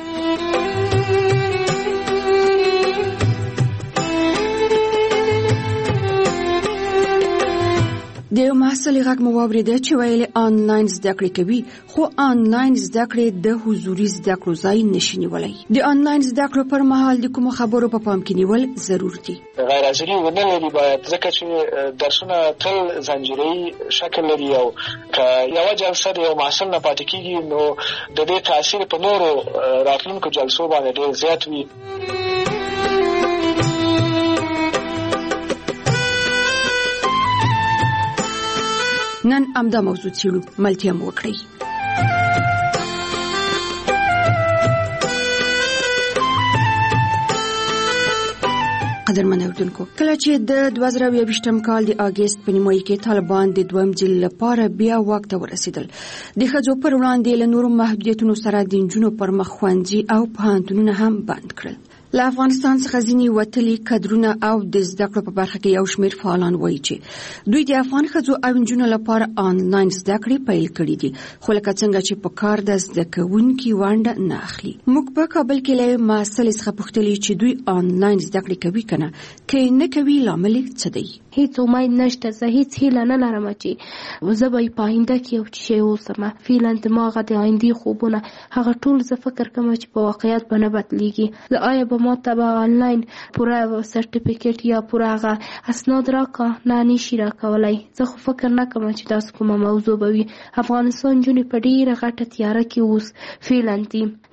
د یو محصل غږ مو واورېده چې ویلي آنلاین زده کړې کوي، خو آنلاین زده کړې د حضوري زده کړو ځای نشي نیولی. د آنلاین زده کړو پر مهال د کومو خبرو په پام کې نیول ضرور دي. غیر حاضري ونه لري باید، ځکه چې درسونه تل زنجیري شکل لري او که یوه جلسه د یو محصل نه پاتې کېږي نو د دې تاثیر په نورو راتلونکو جلسو باندې ډېر زیات وي. نن امدا موضوع څیړو، ملتیا مو وکړئ. قدرمن اوردونکو، کله چې د 2022م کال د اگست په نیمایي کې طالبان د دویم ځل لپاره بیا واک ته ورسېدل، د ښځو پر وړاندې له نورو محدودیتونو سره د نجونو پر مخ ښوونځي او پوهنتونونه هم بند کړل. له افغانستان څخه ځینې وتلي کادرونه او د زده کړو په برخه کې یو شمېر فعالان وایي چې دوی د افغان ښځو او نجونو لپاره آنلاین زده کړې پیل کړې دي، خو لکه څنګه چې په کار د زده کوونکي ونډه نه اخلي. موږ په کابل کې له محصلې څخه پوښتلې چې دوی آنلاین زده کړې کوي که نه، که نه کوي لامل څه دی؟ هیڅ امید نشته، زه هیڅ هیله نه لرم چې زه به په آینده کې یو شی اوسم. فعلا زما هغه د آیندې خوبونه هغه ټول زه فکر کوم چې په واقعیت به نه بدلیږي. زه آیا به ما ته به آنلاین پوره سرټیفیکیټ یا پوره هغه اسناد راکا؟ نه، نشي راکولی. زه خو فکر نه کوم چې داسې کومه موضوع به وي. افغانستان نجونې په ډېره غټه تیاره کې اوس فعلا دي. د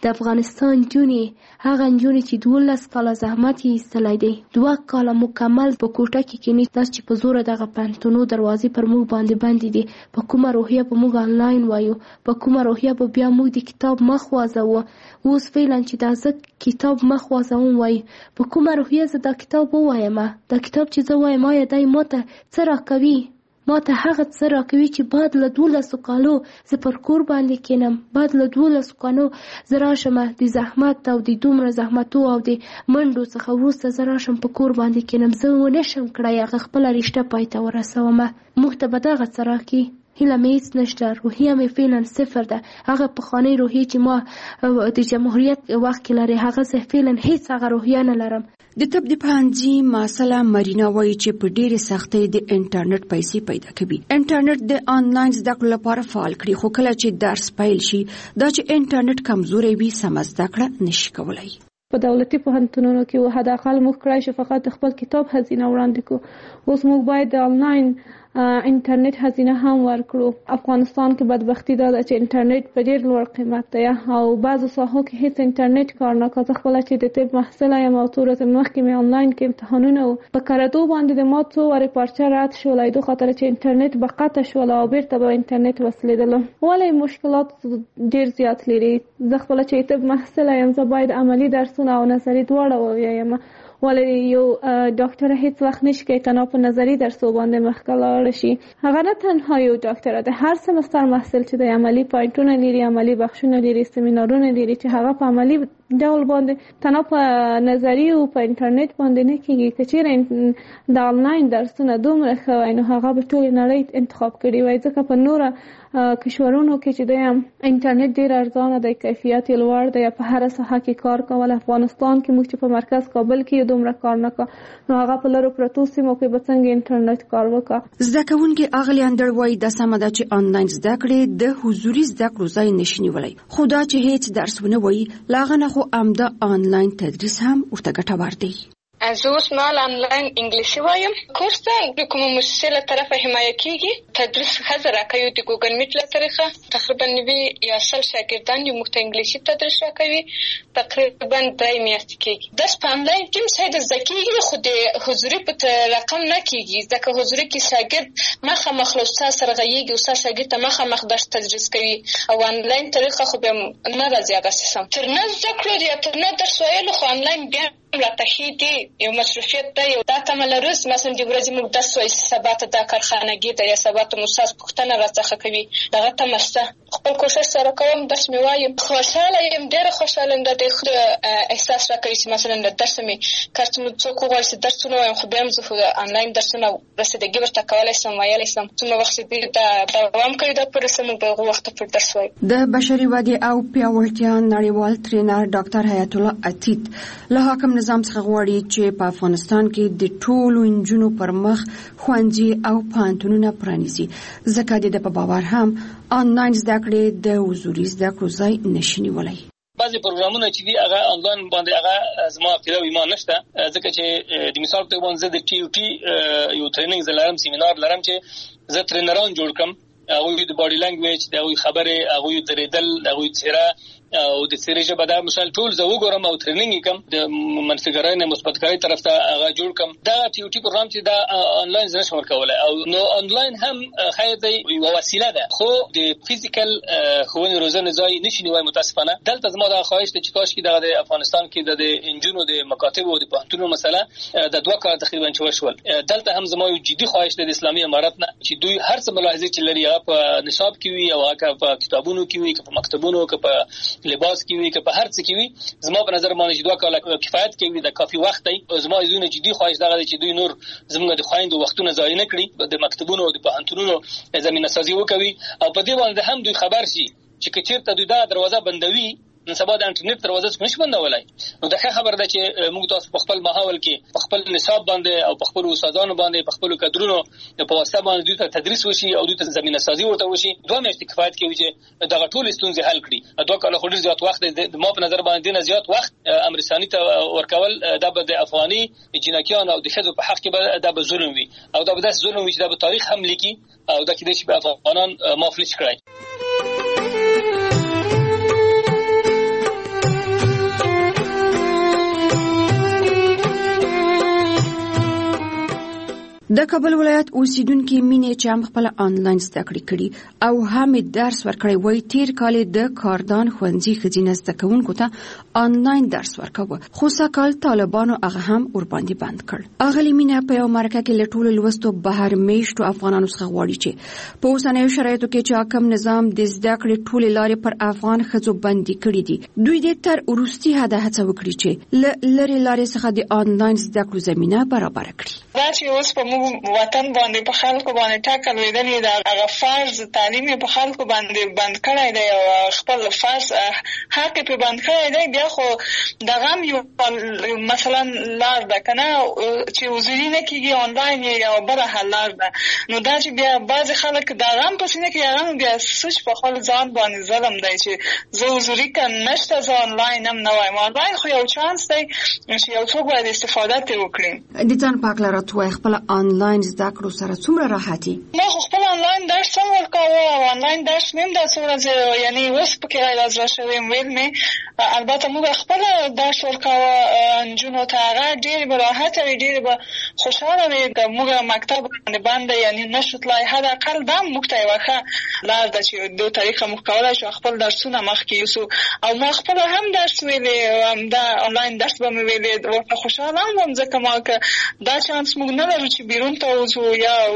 د افغانستان جونې هغه جونې چې 12 کاله زحمت یې ایستلی دی 2 کاله مکمل په کوټه کې کینی تاسو چې په زور دغه پنتونو دروازې پر موږ باندې باندې دي په کومه روحیه په موږ آنلاین وایو په کومه روحیه په بیا موږ د کتاب مخ وازو اوس فعلا چې دا زه کتاب مخ وازوم وای په کومه روحیه زه دا کتاب وایم دا کتاب چې زه وایم یا دای ماته څه راکوي ماته هغه څه راکوي چې بعد له 12 کالو زه پر کور باندې کینم بعد له 12 کالو زه راشم د زحمت او د دومره زحمتو او د منډو څخه وروسته زه راشم په کور باندې کینم زه ونشم کړی هغه خپله رشته پای ته ورسوم موږ ته به دغه څه راکړي هیله مې هېڅ نشته روحیه مې فعلا صفر ده هغه پخوانۍ روحیې چې ما د جمهوریت وخت کې لري هغه زه فعلا هېڅ هغه روحیه نه لرم د طب د پوهنځي ماسله مرینا وایي چې په ډېرې سختۍ د انټرنیټ پیسې پیدا کوي انټرنیټ د آنلاین زده کړو لپاره فعال کړي خو کله چې درس پیل شي دا چې انټرنیټ کمزوری وي سم زده کړه نشي کولای په دولتي پوهنتونونو کې حداقل موږ کړای شو فقط خپل کتاب هزینه وړاندې کو اوس موږ باید د آنلاین انټرنیټ هزینه هم ورکړو افغانستان کې بدبختی دا ده چې انټرنیټ په ډېر لوړ قیمت دی او بعضو ساحو کې هیڅ انټرنیټ کار نه کوي خپل چې د طب محصله یم او تورز مخکې مې آنلاین کې امتحانونه په کاراتو باندې د ما څو واره پارچه رات شو لای دوه خاطر چې انټرنیټ به قطع شو او بیرته به انټرنیټ وصلېدل ولې مشکلات ډېر زیات لري زه خپل چې طب محصله یم زه باید عملی درسونه او نظری دواړه ووایم ولې یو ډاکټر هیڅ وخت نشي کوي تنها په نظری درسو باندې مخکې لاړ شي هغه نه تنها یو ډاکټر د هر سمستر محصل چې د عملی پوینټونه لري عملی بخښونه لري سیمینارونه لري چې هغه په عملی ډول باندې تنها په نظری او په انټرنیټ باندې نه کیږي که چیرې د آنلاین درسونه دومره ښه وای نو هغه به ټول نړۍ انتخاب کړي وای ځکه په نوره کشورونو کې چې د انټرنیټ ډیر ارزانه دی کیفیت یې لوړ دی په هر ساحه کې کار کول افغانستان کې موږ چې په مرکز کابل کې دومره کار نه کوي نو هغه په لرو پرتو سیمو کې به څنګه انټرنیټ کار وکړي زده کوونکي اغلی اندر وای د سم ده چې آنلاین زده کړې د حضوري زده کړو ځای نشي نیولای خو دا چې هیڅ درس ونه وای لاغه خو امده آنلاین تدریس هم ورته ګټور دی زه اوس مهال آنلاین انګلیسي وایم کورس د کومه مؤسسې له طرفه حمایه کیږي تدریس ښځه راکوي د ګوګل میټ له طریقه تقریبا 90 یا 100 شاګردان یې موږ ته انګلیسي تدریس راکوي تقریبا 3 میاشتې کېږي درس په آنلاین کې ساید زده کېږي خو د حضوري په رقم نه کېږي ځکه حضوري کې شاګرد مخامخ له استاد سره غږیږي استاد شاګرد ته مخامخ درس تدریس کوي او آنلاین طریقه خو بیا نه راځي هغه سیستم تر نه زده کړو یا تر نه درس ویلو خو آنلاین بیا راته دی یو مصروفیت دی یو دا تمه لرو مثلا د ورځې موږ درس وایي سبا ته دا کارخانګي ده یا سبا ته استاد پوښتنه راڅخه کوي دغه تمه شته خپل کوشش سره کوم درس مې وایم خوشحاله یم ډېره خوشحاله یم د خود احساس راکوي چې مثلا د درس مې کارت مو څوک وغواړي چې درسونه وایم خو بیا هم زه آنلاین درسونه رسیدګي ورته کولی شم ویلی شم څومره وخت چې دا دوام کوي دا پوره څه موږ به هغه وخته پر درس وایم د بشري ودې او پیاوړتیا نړیوال ټرینر ډاکټر حیات الله عتیق له حاکم نظام څخه غواړي چې په افغانستان کې د ټولو نجونو پر مخ ښوونځي او پوهنتونونه پرانیزي ځکه د په باور هم آنلاین زده کړې د حضوري زده کړو ځای نشي نیولی بعضی پروګرامونه چې دي هغه آنلاین باندې هغه زما عقیده او ایمان نشته ځکه چې د مثال په توګه زه د ټي یو ټي یو ټریننګ زلارم سیمینار لرم چې زه ټرینران جوړ کړم هغه د باډي لانګویج د خبره هغه درېدل هغه څیره او د څیرې ژبه دا مثال ټول زه وګورم او ټریننګ کوم د منفیګرای نه مثبتګرای طرف ته هغه جوړ کوم دا ټي یو ټي پروګرام چې دا آنلاین زنه شمول کولای او نو آنلاین هم خیر دی یو وسیله ده خو د فزیکل خوونې روزنه ځای نشي نیوای متاسفانه دلته زما دا خواهش ته چې کاش کې د افغانستان کې د انجونو د مکاتب او د پوهنتونو مسله د دوه کار تقریبا شول دلته هم زما یو جدي خواهش د اسلامي امارت نه چې دوی هر څه ملاحظه چې لري په نصاب کې وي او هغه په کتابونو کې وي په مکتبونو کې په لباس کې وي که په هر څه کې وي زما په نظر باندې چې دوه کاله کفایت کوي د کافي وخت دی زما یزونه جدي خواهش دغه چې دوی نور زموږ د خويندو وختونه ضایع نه کړي د مکتبونو او د پوهنتونونو زمينه سازي وکوي او په دې باندې هم دوی خبر شي چې کچیرته دوی دا دروازه بندوي نن سبا د انټرنیټ دروازه څنګه نشي بندولای نو دا خبر ده چې موږ تاسو په خپل ماحول کې په خپل نصاب باندې او په خپل استادانو باندې په خپل کادرونو په واسطه باندې دوی ته تدریس وشي او دوی ته زمينه سازي ورته وشي دوه میاشتې کفایت کوي چې دا ټول ستونزې حل کړي دوه کاله خوري زیات وخت د ما په نظر باندې نه زیات وخت امریکایي ته ورکول دا به د افغاني جنکیان او د خځو په حق کې دا به ظلم وي او دا به داس ظلم وي چې دا به تاریخ هم لیکي او دا کې چې په افغانان مفلس کړي د کابل ولایت اوسیدونکو مینې چې هم خپل آنلاین زده کړې کړي او هم درس ورکړی وای تیر کال د کاردان ښوونځي ښځینه زده کوونکو ته آنلاین درس ورکاوه خو سکهال طالبانو هغه هم ورباندې بند کړ. اغلی مینې په یو مرکه کې له ټولو لوستو بهر میشتو افغانانو څخه غواړي چې په اوسنیو شرایطو کې چې حاکم نظام د زده کړې ټولې لارې پر افغان ښځو بندي کړي دي دوی د تر وروستي حده هڅه وکړي چې لرې لارې څخه د آنلاین زده کړو زمینه برابر کړي. دا چې اوس په وطن باندې په خلکو باندې ټاکل ویدلې دا هغه فرض تعلیم په خلکو باندې بند کړی دی او خپل فرض حق په بند کړی دی. بیا خو دغه یو مثلا لار ده کنه چې وزري نه کیږي آنلاین یا بل حل لار ده. نو دا چې بیا بعض خلک دغه په سینه کې هغه بیا سوچ په خپل ځان باندې ظلم دی چې زه وزري کنه نشته زه آنلاین هم نه وایم. آنلاین خو یو چانس دی چې یو څوک باید استفاده ترې وکړي. د ځان پاک لاره توای خپل آنلاین زده کړو سره څومره راحتي؟ ما خپل آنلاین درس هم ورکاوه او آنلاین درس مې د څومره یعنی اوس پکې راځه شوی ویل مې البته موږ خپل درس ورکاوه انجونو ته هغه ډېر راحت او ډېر خوشاله وي. موږ مکتب باندې باندې یعنی نشو تلای حد اقل دا موږ ته واخه لار د چې دوه طریقه موږ کولای شو خپل درسونه مخکې یوسو او ما خپل هم درس ویلې هم دا آنلاین درس به مې ویلې ورته خوشاله وم ځکه ما دا چانس موږ نه لرو چې بیرون ته وځو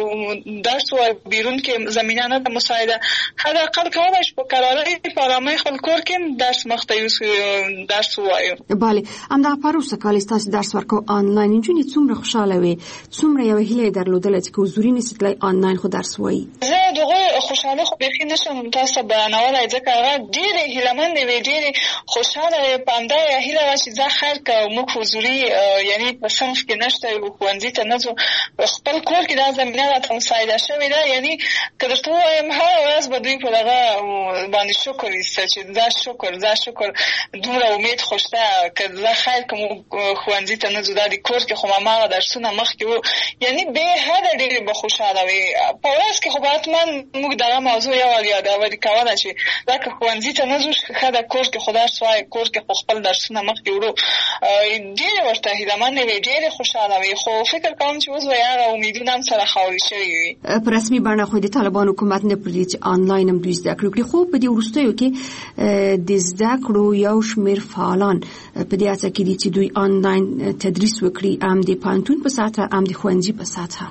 یا درس وای بیرون کې زمینه نه ده مساعده حد اقل کولای شو په قرارې په آرامۍ خپل کور کې درس مخته یوسو درس وایو. بله همدا پروسه کال تاسو درس ورکو آنلاین انجونی څومره خوشاله وي څومره یو هیله درلودل چې حضوري نسیتلای آنلاین خو درس وایي. زه دغه خوشاله خو به نشم تاسو بیانولای ځکه هغه ډېر هیلمن دی ډېر خوشاله پاندا هیله چې زه خیر کوم حضوري یعنی په صنف کې نشته او ښوونځي ته نه ځو خپل کور کې دا زمینه راته مساعده شوې ده. یعنی که درته ووایم هره ورځ به دوی په دغه باندې شکر ایسته چې دا شکر دومره امید خو شته که زه خیر کوم ښوونځي ته نه ځو دا د کور کې خو هماغه درسونه مخکې وو یعنی بې حده ډېرې به خوشحاله وي. په ورځ کې خو به حتما موږ دغه موضوع یو وار یادوري کوله چې دا که ښوونځي ته نه ځو ښه ده کور کې خو درس وایي کور کې خو خپل درسونه مخکې وړو ډېرې ورته هیلهمنې وي ډېرې خوشحاله وي. خو فکر کوم چې اوس به هغه امیدونه هم سره خاورې شوي وي. په رسمي بڼه خو د طالبان حکومت نه پرېږدي چې آنلاین هم دوی زده کړې خو په دې وروستیو کې د زده کړو یو شمېر فعالان په دې هڅه کې دي چې دوی آنلاین تدریس وکړي هم د پوهنتون په سطحه هم د ښوونځي په سطحه.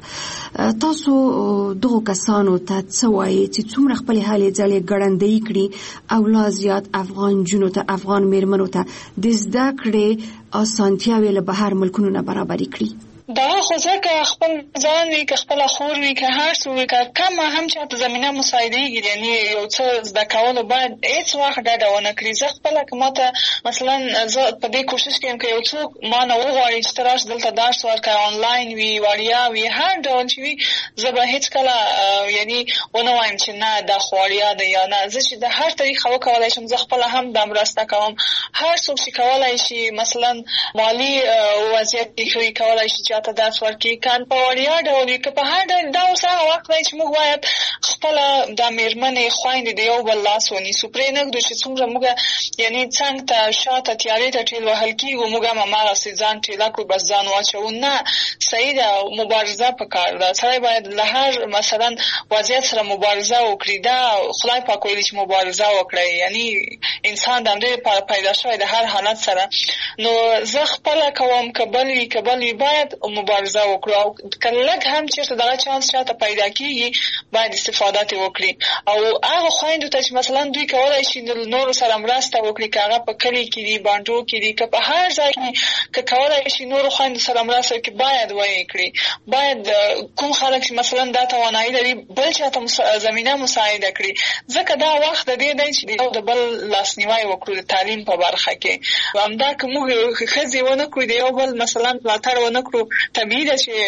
تاسو دغو کسانو ته څه وایي چې څومره خپلې هلې ځلې ګړندۍ کړي او لا زیات افغان نجونو ته افغان مېرمنو ته د زده کړې اسانتیاوې له بهر ملکونو نه برابرې کړي؟ دا خو ځکه خپل ځان وي که خپله خور وي که هر څه وي که کمه هم چاته زمینه مساعدېږي یعنی یو څه زده کولو باید هېڅ وخت ډډه ونه کړي. زه خپله که ما ته مثلا زه په دې کوشش کې یم که یو څوک ما نه وغواړي چې ته راشې دلته درس ورکړه آنلاین وي وړیا وي هر ډول چې وي زه به هېڅکله یعنی ونه وایم چې نه دا خو وړیا ده یا نه. زه چې د هر طریقه وکولی شم زه خپله هم دا مرسته کوم. هر څوک چې کولی شي مثلا مالي وضعیت یې ښه وي کولی شي ته درس ورکړي کان په وړیا ډول وي که په هر ډول دا اوس هغه وخت دی چې موږ باید خپله دا مېرمنې خویندې د یو بل لاس ونیسو پرې نه ږدو چې څومره موږ یعنی څنګ ته شاته تیارې ته ټېل وهل کېږو موږ هم هماغسې ځان ټېله کړو بس ځان واچوو. نه صحیح ده مبارزه پکار ده. سړی باید له هر مثلا وضعیت سره مبارزه وکړي. دا خدای پاک ویلي چې مبارزه وکړئ یعنی انسان د همدې لپاره پیدا شوی د هر حالت سره. نو زه خپله کوم که بل وي باید مبارزه وکړو او که لږ هم چېرته دغه چانس چاته پیدا کېږي باید استفاده ترې وکړي. او هغه خویندو ته چې مثلا دوی کولی شي نورو سره مرسته وکړي که هغه په کلي کې دي بانډو کې دي که په هر ځای کې که کولی شي نورو خویندو سره مرسته وکړي باید ویې کړي. باید کوم خلک چې مثلا دا توانایي لري بل چاته زمینه مساعده کړي ځکه دا وخت د دې دی چې د بل لاسنیوی وکړو د تعلیم په برخه کې. همدا که موږ ښځې ونه کړو د یو بل مثلا ملاتړ ونه کړو طبیعي ده چې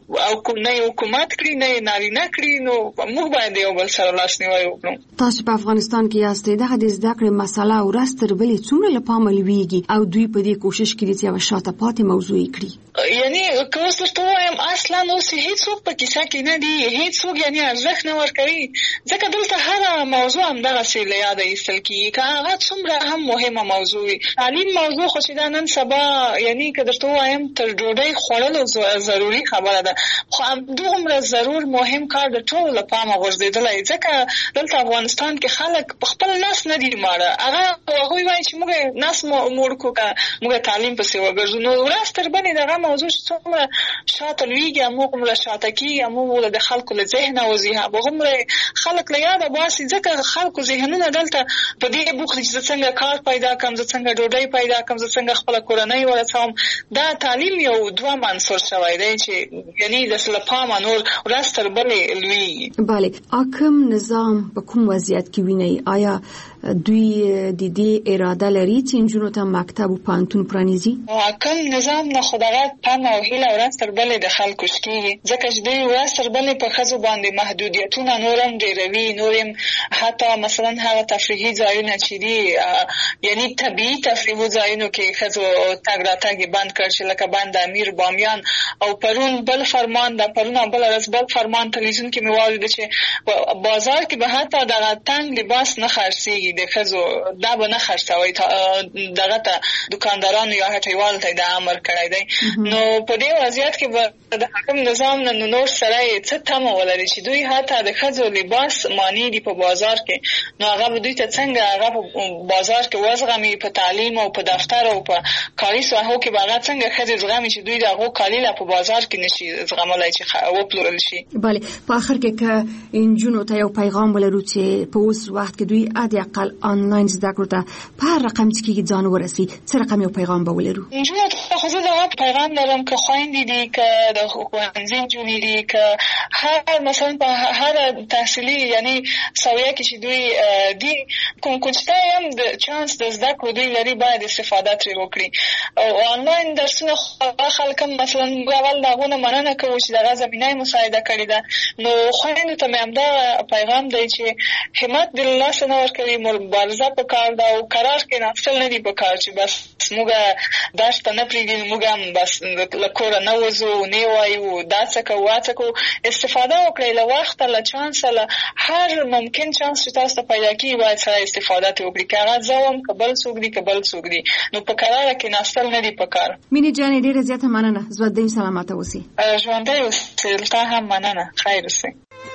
او نه حکومت کړي نه نارینه کړي نو موږ باید یو بل سره لاسنیوی وکړو. تاسو په افغانستان کې یاستئ دغه د زده کړې مسله ورځ تر بلې څومره له پامه لویږي او دوی په دې کوشش کوي چې یوه شاته پاتې موضوع یې کړي. یعنی که اوس درته ووایم اصلا اوس هېڅوک په کیسه کې نه دي هېڅوک یعنی ارزښت نه ورکوي ځکه دلته هره موضوع همدغسې له یاده ایستل کېږي که هغه څومره هم مهمه موضوع موضوع وي. تعلیم موضوع خو چې دا نن سبا یعنی که درته وایم تر ډوډۍ خوړلو ضروري خبره ده، خو دومره ضرور مهم کار د ټولو له پامه غورځېدلی، ځکه دلته افغانستان کې خلک په خپل نس نه دي ماړه. هغوی وایي چې موږ نس موړ کړو که موږ تعلیم پسې وګرځو، نو ورځ تر بلې دغه موضوع چې څومره شاته لویږي هموږمره شاته کېږي، هموږ د خلکو له ذهنه وځي، هموږمره خلک له یاده باسي، ځکه خلکو ذهنونه دلته په دې بوخت دي چې زه څنګه کار پیدا کړم، زه څنګه ډوډۍ پیدا کړم، زه څنګه خپله کورنۍ ورسوم. دا تعلیم یو دوه عنصر شوی دی چې یعنی د له پامه نور ورځ تر بلې لویږي. بله، حاکم نظام په کوم وضعیت کې وینئ؟ آیا دوی د دې اراده لري چې نجونو ته مکتب او پوهنتون پرانیزي؟ حاکم نظام نه خو دغه پام او هیله ورځ تر بلې د خلکو شکېږي، ځکه چې دوی ورځ تر بلې په ښځو باندې محدودیتونه نور هم ډېروي، نور هم حتی مثلا هغه تفریحي ځایونه چې دي یعنی طبیعي تفریحي ځایونو کې ښځو تګ راتګ یې بند کړ، چې لکه بند امیر، بامیان او پرون بل فرمان ده، پرون او بله ورځ بل فرمان تلویزیون کې مې واورېده چې بازار کې به حتی دغه تنګ لباس نه خرڅېږي د ښځو، دا به نه خرڅوئ، دغه ته دوکاندارانو یا هټیوالو ته یې دا امر کړی دی. نو په دې وضعیت کې به د حاکم نظام نه نور سره یې څه تمه ولري چې دوی حتی د ښځو لباس مانع دي په بازار کې، نو هغه به دوی ته څنګه هغه په بازار کې وزغمي، په تعلیم او په دفتر او په کاري ساحو کې به هغه څنګه ښځې زغمي چې دوی د هغو کالي لا په بازار کې نشي زغملی چې وپلورل شي. بله، په آخر کې که نجونو ته یو پیغام ولرو چې په اوس وخت کې دوی حداقل آنلاین زده کړو ته په هر رقم چې کېږي ځان ورسي، څه رقم یو پیغام به ولرو؟ نجونو ته خو زه دغه پیغام لرم که خویندې دي، که د ښوونځي نجونې دي، که هر مثلا په هر تحصیلي یعنی سویه کې چې دوی دي، کوم کوچنی هم د چانس د زده کړو دوی لري، باید استفاده ترې وکړي. او آنلاین درسونه خلک هم مثلا اول د هغو نه مننه کوو چې دغه زمینه یې مساعده کړې ده، نو خویندو ته مې همدا پیغام دی چې همت د لاسه نه ورکوي، مبارزه پکار ده او قرار کېناستل نه دي پکار چې بس موږ درس ته نه پرېږدي، موږ هم بس له کوره نه وځو، نه وایو دا څه کوو هڅه کوو. استفاده وکړئ له وخته، له چانسه، له هر ممکن چانس چې تاسو ته پیدا کېږي باید سره استفاده ترې وکړي، که هغه زه وم، که بل څوک دي، که بل څوک دي، نو په قراره کېناستل نه دي پکار. مینې جانې ډېره زیاته مننه، ژوندۍ سلامته اوسئ. ژوندۍ اوسئ، تا هم مننه، خیر اوسئ.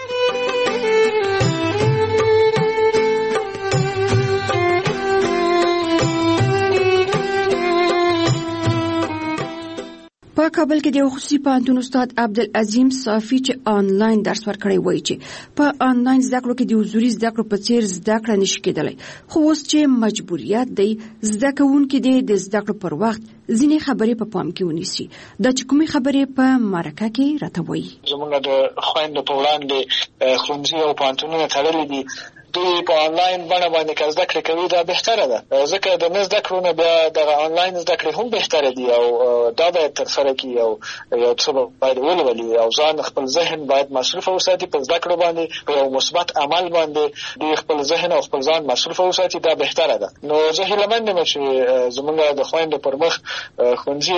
په کابل کې د خصوصي پوهنتون استاد عبدالعظیم صافي چې آنلاین درس ورکړی وایي چې په آنلاین زده کړو کې د حضوري زده کړو په څیر زده کړه نشي کېدلی، خو اوس چې مجبوریت دی زده کوونکي د زده کړو پر وخت ځینې خبرې په پام کې ونیسي. دا چې کومې خبرې په مرکه کې راته وایي. زموږ د خویندو په وړاندې ښوونځي او پوهنتونونه تړلي دي، دوی په آنلاین بڼه باندې که زده کړې کوي دا بهتره ده، ځکه د نه زده کړو نه بیا دغه آنلاین زده کړې هم بهتره دي او دا باید ترسره کړي او یو څه باید ولولي او ځان خپل ذهن باید مصروفه وساتي په زده کړو باندې، په یو مثبت عمل باندې دوی خپل ذهن او خپل ځان مصروفه وساتي، دا بهتره ده. نو زه هیله مند یم چې زموږ د خویندو پر مخ ښوونځي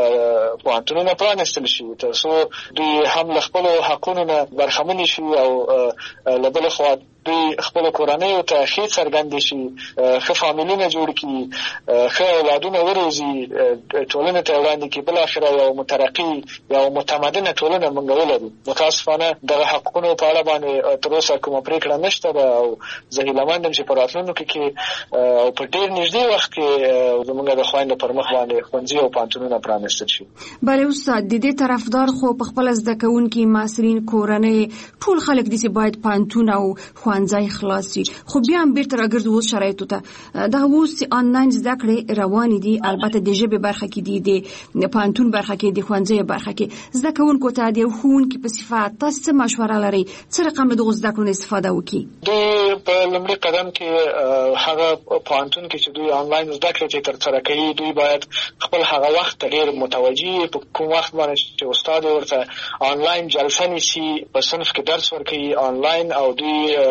او پوهنتونونه پرانیستل شي تر څو دوی هم له خپلو حقونو نه برخمنې شي او له بلې خوا دوی خپل کورنۍ ته ښې څرګندې شي، ښه فامیلونه جوړ کړي، ښه اولادونه وروزي، ټولنې ته وړاندې کړي، بالاخره یو مترقي یو متمدنه ټولنه موږ ولرو. متاسفانه دغه حقونو په اړه باندې تر اوسه کومه پرېکړه نشته ده او زه هیله مند یم چې په راتلونکي کې او په ډېر نږدې وخت کې زموږ د خویندو پر مخ باندې ښوونځي او پوهنتونونه پرانیستل شي. بله استاد، د دې طرفدار خو په خپله زده کوونکي، محصلین، کورنۍ ټول خلک دي چې باید پوهنتون او ښوونځی خلاص شي، خو بیا هم بیرته راګرځو اوس شرایطو ته. دغه اوس آنلاین زده کړې روانې دي، البته د ژبې برخه کې دي، د پوهنتون برخه کې، د ښوونځي برخه کې. زده کوونکو ته د یو ښوونکي په صفت تاسو څه مشوره لرئ؟ څه رقم له دغو زده کړو نه استفاده وکړي؟ دوی په لومړي قدم کې هغه پوهنتون کې چې دوی آنلاین زده کړې چې ترسره کوي، دوی باید خپل هغه وخت ډېر متوجه په کوم وخت باندې چې استاد ورته آنلاین جلسه نیسي، په صنف کې درس ورکوي آنلاین، او دوی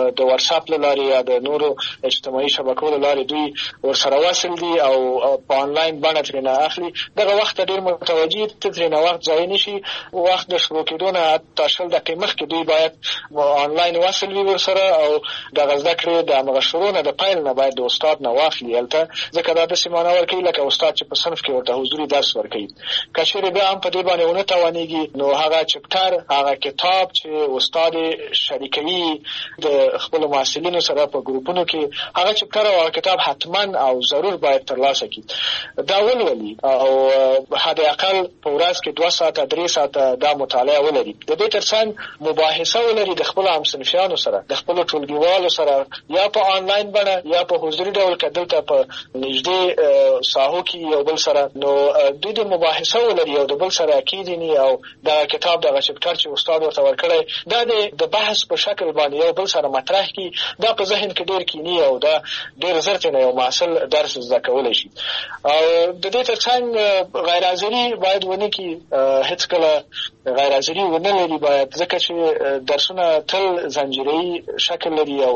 د واتس اپ لارې یا د نورو اجتماعي شبکو لارې دوی ورسره وصل دي او په انلاین باندې ترنه اخلي. دغه وخت ډیر متوجي ترنه وخت ځای نشي. وخت د شروع کېدو نه تاسو د قیمت کې دوی باید انلاین وصل وي ورسره او د غزدا کړې د مغشرونه د پایل نه باید د استاد نه واخلي الته ځکه دا د سیمانه ورکې لکه استاد چې په صنف کې ورته حضوري درس ورکوي. کچېرې بیا هم په دې باندې ونه توانېږي نو هغه چپټر هغه کتاب چې استاد شریکوي د خپل محصلینو سره په ګروپونو کې هغه چپټر او کتاب حتما او ضرور باید ترلاسه کړي. دا ولولي او حد اقل په ورځ کې 2 ساعته 3 ساعته دا مطالعه ولري. د دې ترڅنګ مباحثه ولري د خپل همصنفیانو سره د خپل ټولګیوالو سره یا په انلاین باندې یا په حضوري ډول کدلته په نږدې ساحو کې یو بل سره نو دوی د مباحثه ولري او د بل سره کېدنی او دا کتاب د چپټر چې استاد ورته ورکړي دا د بحث په شکل باندې یو بل سره مطرح کی دا په ذهن کې ډیر کینی او دا ډیر زرته نه یو محصل درس زده کولای شي. او د دې ترڅنګ غیر حاضری باید ونه کی هیڅ کله غیر حاضری ونه لري باید ځکه چې درسونه تل زنجیري شکل لري او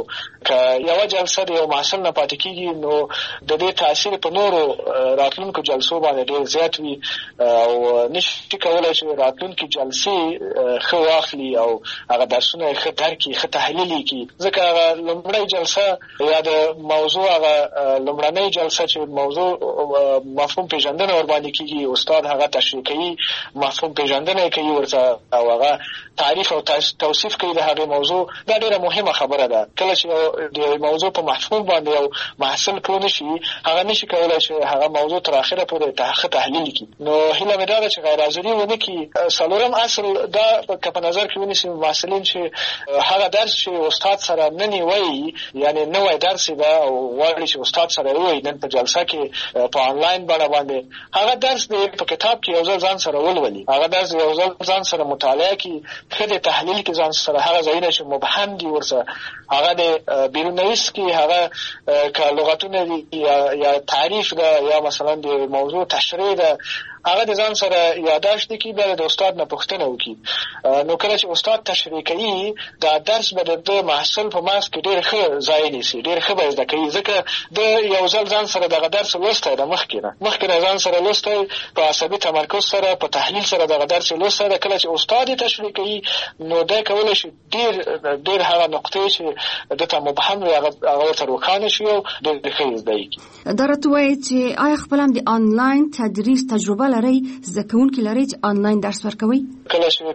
یو جلسه د یو محصل نه پاتې کیږي نو د دې تاثیر په نورو راتلونکو جلسو باندې ډیر زیات وي او نشي کولای چې راتلونکو جلسې خو واخلي او هغه درسونه ښه درکې ښه تحلیل کړي ځکه لومړی جلسه یا د موضوع هغه لومړنۍ جلسه چې موضوع مفهوم پیژندنه ور باندې کیږي استاد هغه تشریح کوي مفهوم پیژندنه کوي ورته او هغه تعریف او توصیف کوي د هغه موضوع. دا ډیره مهمه خبره ده. کله چې د موضوع په مفهوم باندې او محصل پوه نشي هغه نشي کولای چې هغه موضوع تر اخره پورې تحلیل کړي. نو هیله مې ده چې غیر حاضری ونه کی څلورم اصل دا په نظر کې ونیسي محصلین چې هغه درس چې استاد سره نه نیوي یعنی نوې درس دا او وایي چې استاد سره وایي نن په جلسه کې په انلاین باندې هغه درس په کتاب کې یو ځل ځان سره ولولي هغه درس یو ځل ځان سره مطالعه کې خدای تحلیل کې ځان سره هغه ځایونه چې مبهم دي ورسره هغه د بیرونویس کې هغه که لغتونه یا تعریف ده یا مثلا د موضوع تشریح ده هغه د ځان سره یاداشت کی به د استاد نه پوښتنه وکړي. نو کله چې استاد تشریح کوي دا درس به د محصل په ماس کې ډېر ښه ځای نیسي ډېر ښه به زده کوي ځکه د یو ځل ځان سره دغه درس لوستی د مخکې نه ځان سره لوستی په عصبي تمرکز سره په تحلیل سره دغه درس لوستی ده. کله چې استاد تشریح کوي نو دا کولی شي ډېر هغه نقطې چې دته مبهم وي هغه ورته روښانه شي او ډېر ښه زده کړي. دا راته وایي چې آیا خپل هم د آنلاین تدریس تجربه لري زده کوونکي لري چې آنلاین درس ورکوي؟ کله چې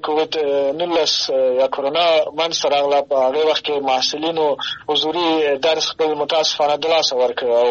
کووډ-19 یا کورونا منځته راغله په هغه وخت کې محصلینو حضوري درس خپل متاسفانه د لاسه ورکړ او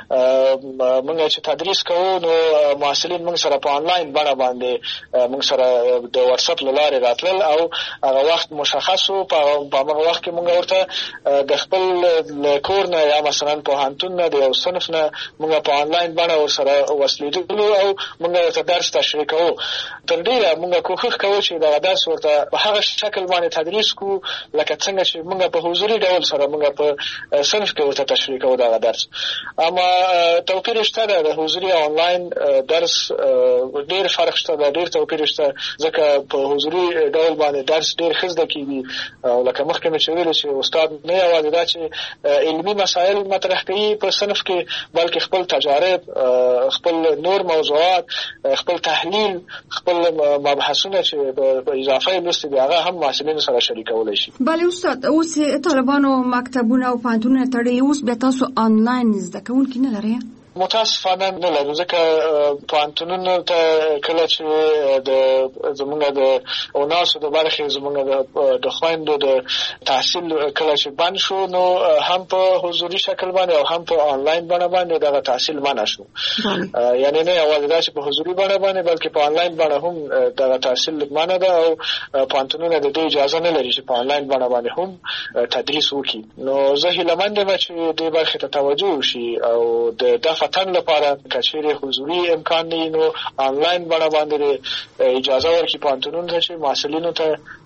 موږ چې تدریس کوو نو محصلین موږ سره په آنلاین بڼه باندې موږ سره د واتس اپ له لارې راتلل او هغه وخت مشخص و په هغه وخت کې موږ ورته د خپل کور نه یا مثلا پوهنتون نه د یو صنف نه موږ په آنلاین بڼه ورسره وصلېدلو او موږ ورته درس تشریح کوو. تر ډېره موږ کوښښ کوو چې دغه درس ورته په هغه شکل باندې تدریس کوو لکه څنګه چې موږ په حضوري ډول سره موږ په صنف کې ورته تشریح کوو دغه درس. اما توپیر شته د حضوري او آنلاین درس ډېر فرق شته ډېر توپیر شته ځکه په حضوري ډول باندې درس ډېر ښه زده کېږي او لکه مخکې مې چې ویلو چې استاد نه یوازې دا چې علمي مسایل مطرح کوي په صنف کې بلکې خپل تجارب خپل نور موضوعات خپل تحلیل خپل مبحثونه چې په اضافه لوستي دي هغه هم محصلینو سره شریکولای شي. بله استاد اوس طالبانو مکتبونه او پوهنتونونه تړلي اوس بیا تاسو آنلاین زده کوونکي نه لرئ؟ متاسفانه نه لرو ځکه پوهنتونونو ته کله چې زمونږ د اوناسو د برخې زمونږ د خویندو د تحصیل کله چې بند شو نو هم په حضوري شکل باندې او هم په آنلاین بڼه باندې دغه تحصیل منع شو. یعنی نه یوازې دا چې په حضوري بڼه باندې بلکې په آنلاین بڼه هم دغه تحصیل منع ده او پوهنتونونه د دې اجازه نه لري چې په آنلاین بڼه باندې هم تدریس وکړي. نو زه هیلهمند یم چې دې برخې ته توجه وشي او د فتن لپاره کچېرې حضوري امکان نه نو آنلاین بڼه باندې اجازه ورکړي پوهنتونونو ته چې محصلینو ته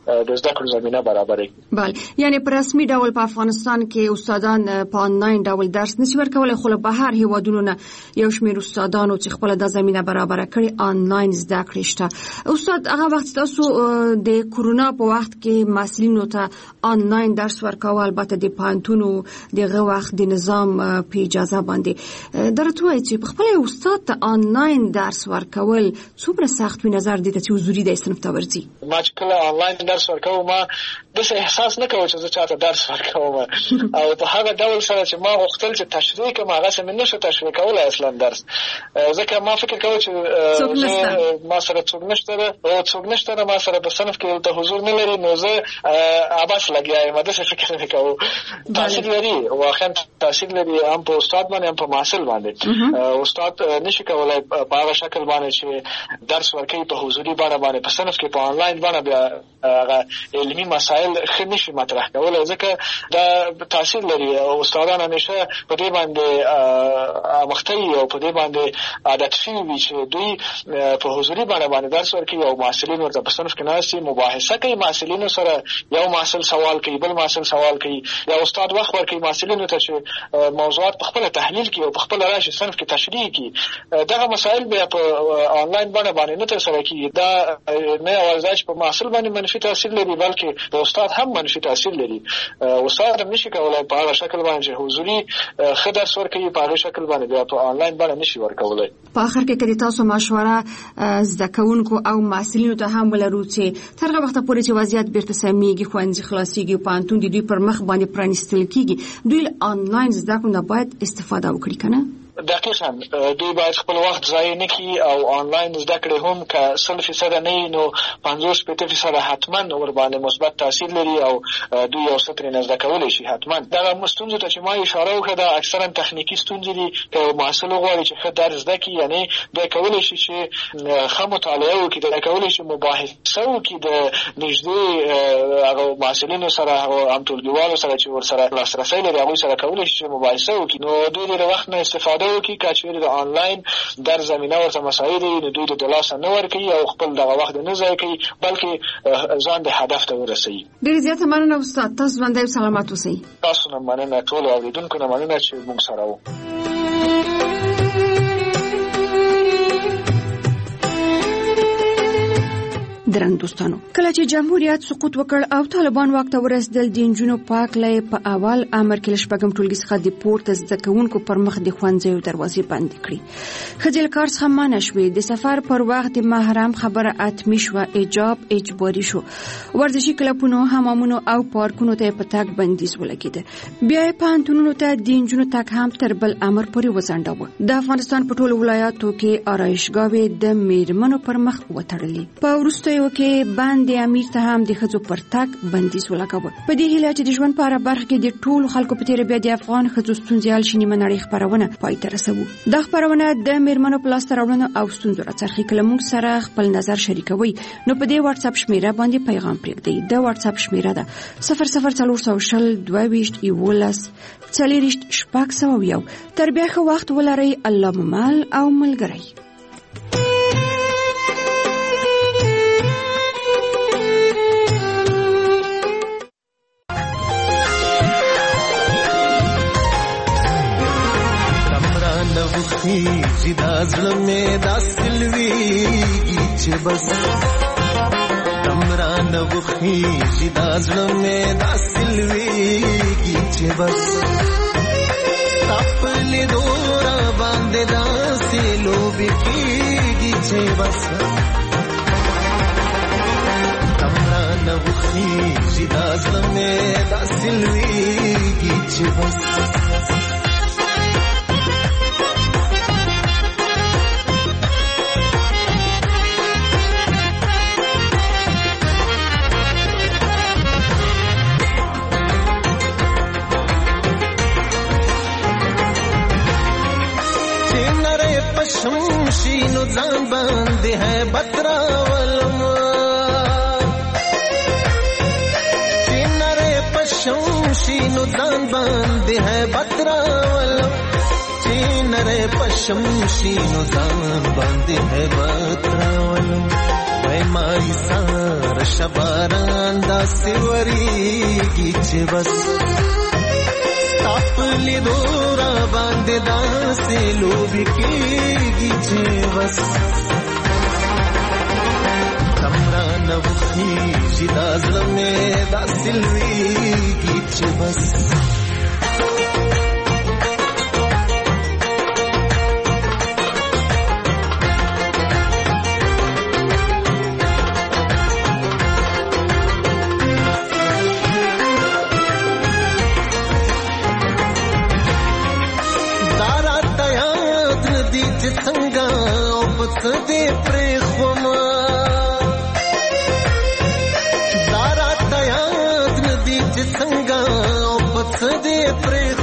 د زده کړو زمينه برابرې. بله، یعنی په رسمي ډول په افغانستان کې استادان په آنلاین ډول درس نشي ورکولای، خو له بهر هیوادونو نه یو شمېر استادانو چې خپل د زمينه برابر کړي آنلاین زده کړې شته. استاد، هغه وخت تاسو د کورونا په وخت کې مسؤلینو ته آنلاین درس ورکول، البته د پانتونو دغه وخت د نظام په اجازه باندې درته وایي چې په خپل استاد ته آنلاین درس ورکول څومره سخت وي نظر دې ته چې حضوري د صنف ته ورځي. ما چې کله آنلاین درس ورکوم ما داسې احساس نه کوم چې زه چاته درس ورکوم او په هغه ډول سره چې ما غوښتل چې تشریح کوم هغه سم نه شو تشریح کولای اصلا درس، ځکه ما فکر کوم چې ما سره څوک نشته ما سره په صنف کې د حضور نه لري، نو زه اباس لګیایم. ما داسې فکر نه کوم. تاثیر لري، واقعا تاثیر لري هم په استاد باندې هم په محصل باندې. استاد نشي کولای په هغه شکل باندې چې درس ورکوي په حضوري باندې په صنف کې په آنلاین باندې بیا هغه علمي مسائل ښه نشي مطرح کولای، ځکه دا تاثیر لري. استادان همیشه په دې باندې مختوي او په دې باندې عادت شوي وي چې دوی په حضوري باندې درس ورکوي او محصلین ورته په صنف کې ناستي مباحثه کوي. محصلینو سره یو محصل سوال کوي، بل محصل سوال کوي، یا استاد وخت ورکوي محصلینو ته چې موضوعات په خپل تحلیل کوي او په خپل راشي صنف کې تشریح کوي. دغه مسائل بیا په آنلاین باندې نه تر سره کیږي. دا نه یوازې چې په محصل باندې منفي تاثیر لري بلکې په استاد هم منفي تاثیر لري. استاد هم نشي کولای په هغه شکل باندې حضوري ښه درس ورکوي په هغه شکل باندې بیا په آنلاین باندې نشي ورکولای. په اخر کې کله تاسو مشوره زده کوونکو او محصلینو ته هم ولرو چې تر هغه وخت پورې چې وضعیت بیرته سمېږي، ښوونځي خلاصېږي، پوهنتون د دوی پر مخ باندې پرانیستل کېږي، دوی آنلاین زده کړو نه باید استفاده وکړي کنه؟ دقیقاً دوی باید خپل وخت ضایع نه کړي او آنلاین زده کړې هم که 100% نه نو 50% حتما ور باندې مثبت تاثیر لري او دوی یو څه ترې زده کولی شي. حتما دغه ستونزو ته چې ما اشاره وکړه دا اکثرا تخنیکي ستونزې دي. که محصل وغواړي چې ښه درس زده کړي، یعنی دوی کولی شي چې ښه مطالعه وکړي، دوی کولی شي مباحثه وکړي د نږدې هغه محصلینو سره او همټولګیوالو سره چې ورسره لاسرسی لري، هغوی سره کولی شي چې مباحثه وکړي. نو دوی د وخت نه استفاده وکړي. که چېرې د آنلاین در زمینه ورته مسایل نو دوی د لاسه نه ورکوي او خپل دغه وخت نه ضایع کوي بلکې ځان د هدف ته ورسوي. ډېر زیاته مننه استاد، تاسو باندې سلامات اوسئ. تاسو نه مننه، ټول اوریدونکو نه مننه چې موږ سره وو. درنو دوستانو، کله چې جمهوریت سقوط وکړ او طالبان واک ته ورسېدل، د نجونو پاک لای په اول امر کې شپږم ټولګي څخه د پورته زده کوونکو پر مخ د ښوونځیو دروازې بندې کړې. ښځې له کار څخه منع شوې، د سفر پر وخت د محرم خبره اتمی شوه، حجاب اجباري شو، ورزشي کلبونو، حمامونو او پارکونو ته په تګ بندیز ولګېده. بیا یې پوهنتونونو ته د نجونو تګ هم تر بل امر پورې وځنډاوه. د افغانستان په ټولو ولایاتو کې آرایشګاوې د میرمنو پر مخ وتړلې. په وروستیو کې باندې امیر ته هم د ښځو پر تګ بندیز ولګاوه. په دې هیله چې د ژوند په هره برخه کې د ټولو خلکو په تېره بیا د افغان ښځو ستونزې حل شي، نیمه نړۍ خپرونه پای ته رسوو. دا خپرونه د میرمنو په لاسته راوړنو او ستونزو راڅرخي. کله موږ سره خپل نظر شریکوي نو په دې واتساپ شمیره باندې پیغام پرېږدئ. د واتساپ شمیره ده 00420 22 11 40 601. تر بیا ښه وخت ولرئ. الله ممال او ملګری. جدا زلمه دا سلویږي چې بس کمران وخی جدا زلمه دا سلویږي چې بس خپل دورا باندې دا سلو بکیږي چې بس کمران وخی جدا زلمه دا سلویږي چې بس شمشینو ځان باندې ہے بتراولم چنره پشمشینو ځان باندې ہے بتراولم چې چې نره پشم شینو ځان باندې هیبت راولم وای مای سار شباران داسې وریږي چې بس تاپلی دورا باندې داسې لوبي کېږي چې بس کمرا نوخیږي دا زړه مې داسې لویږي چې بس دې پرې خوما دارا تیاد ندی چې څنګه او پڅ دې پرې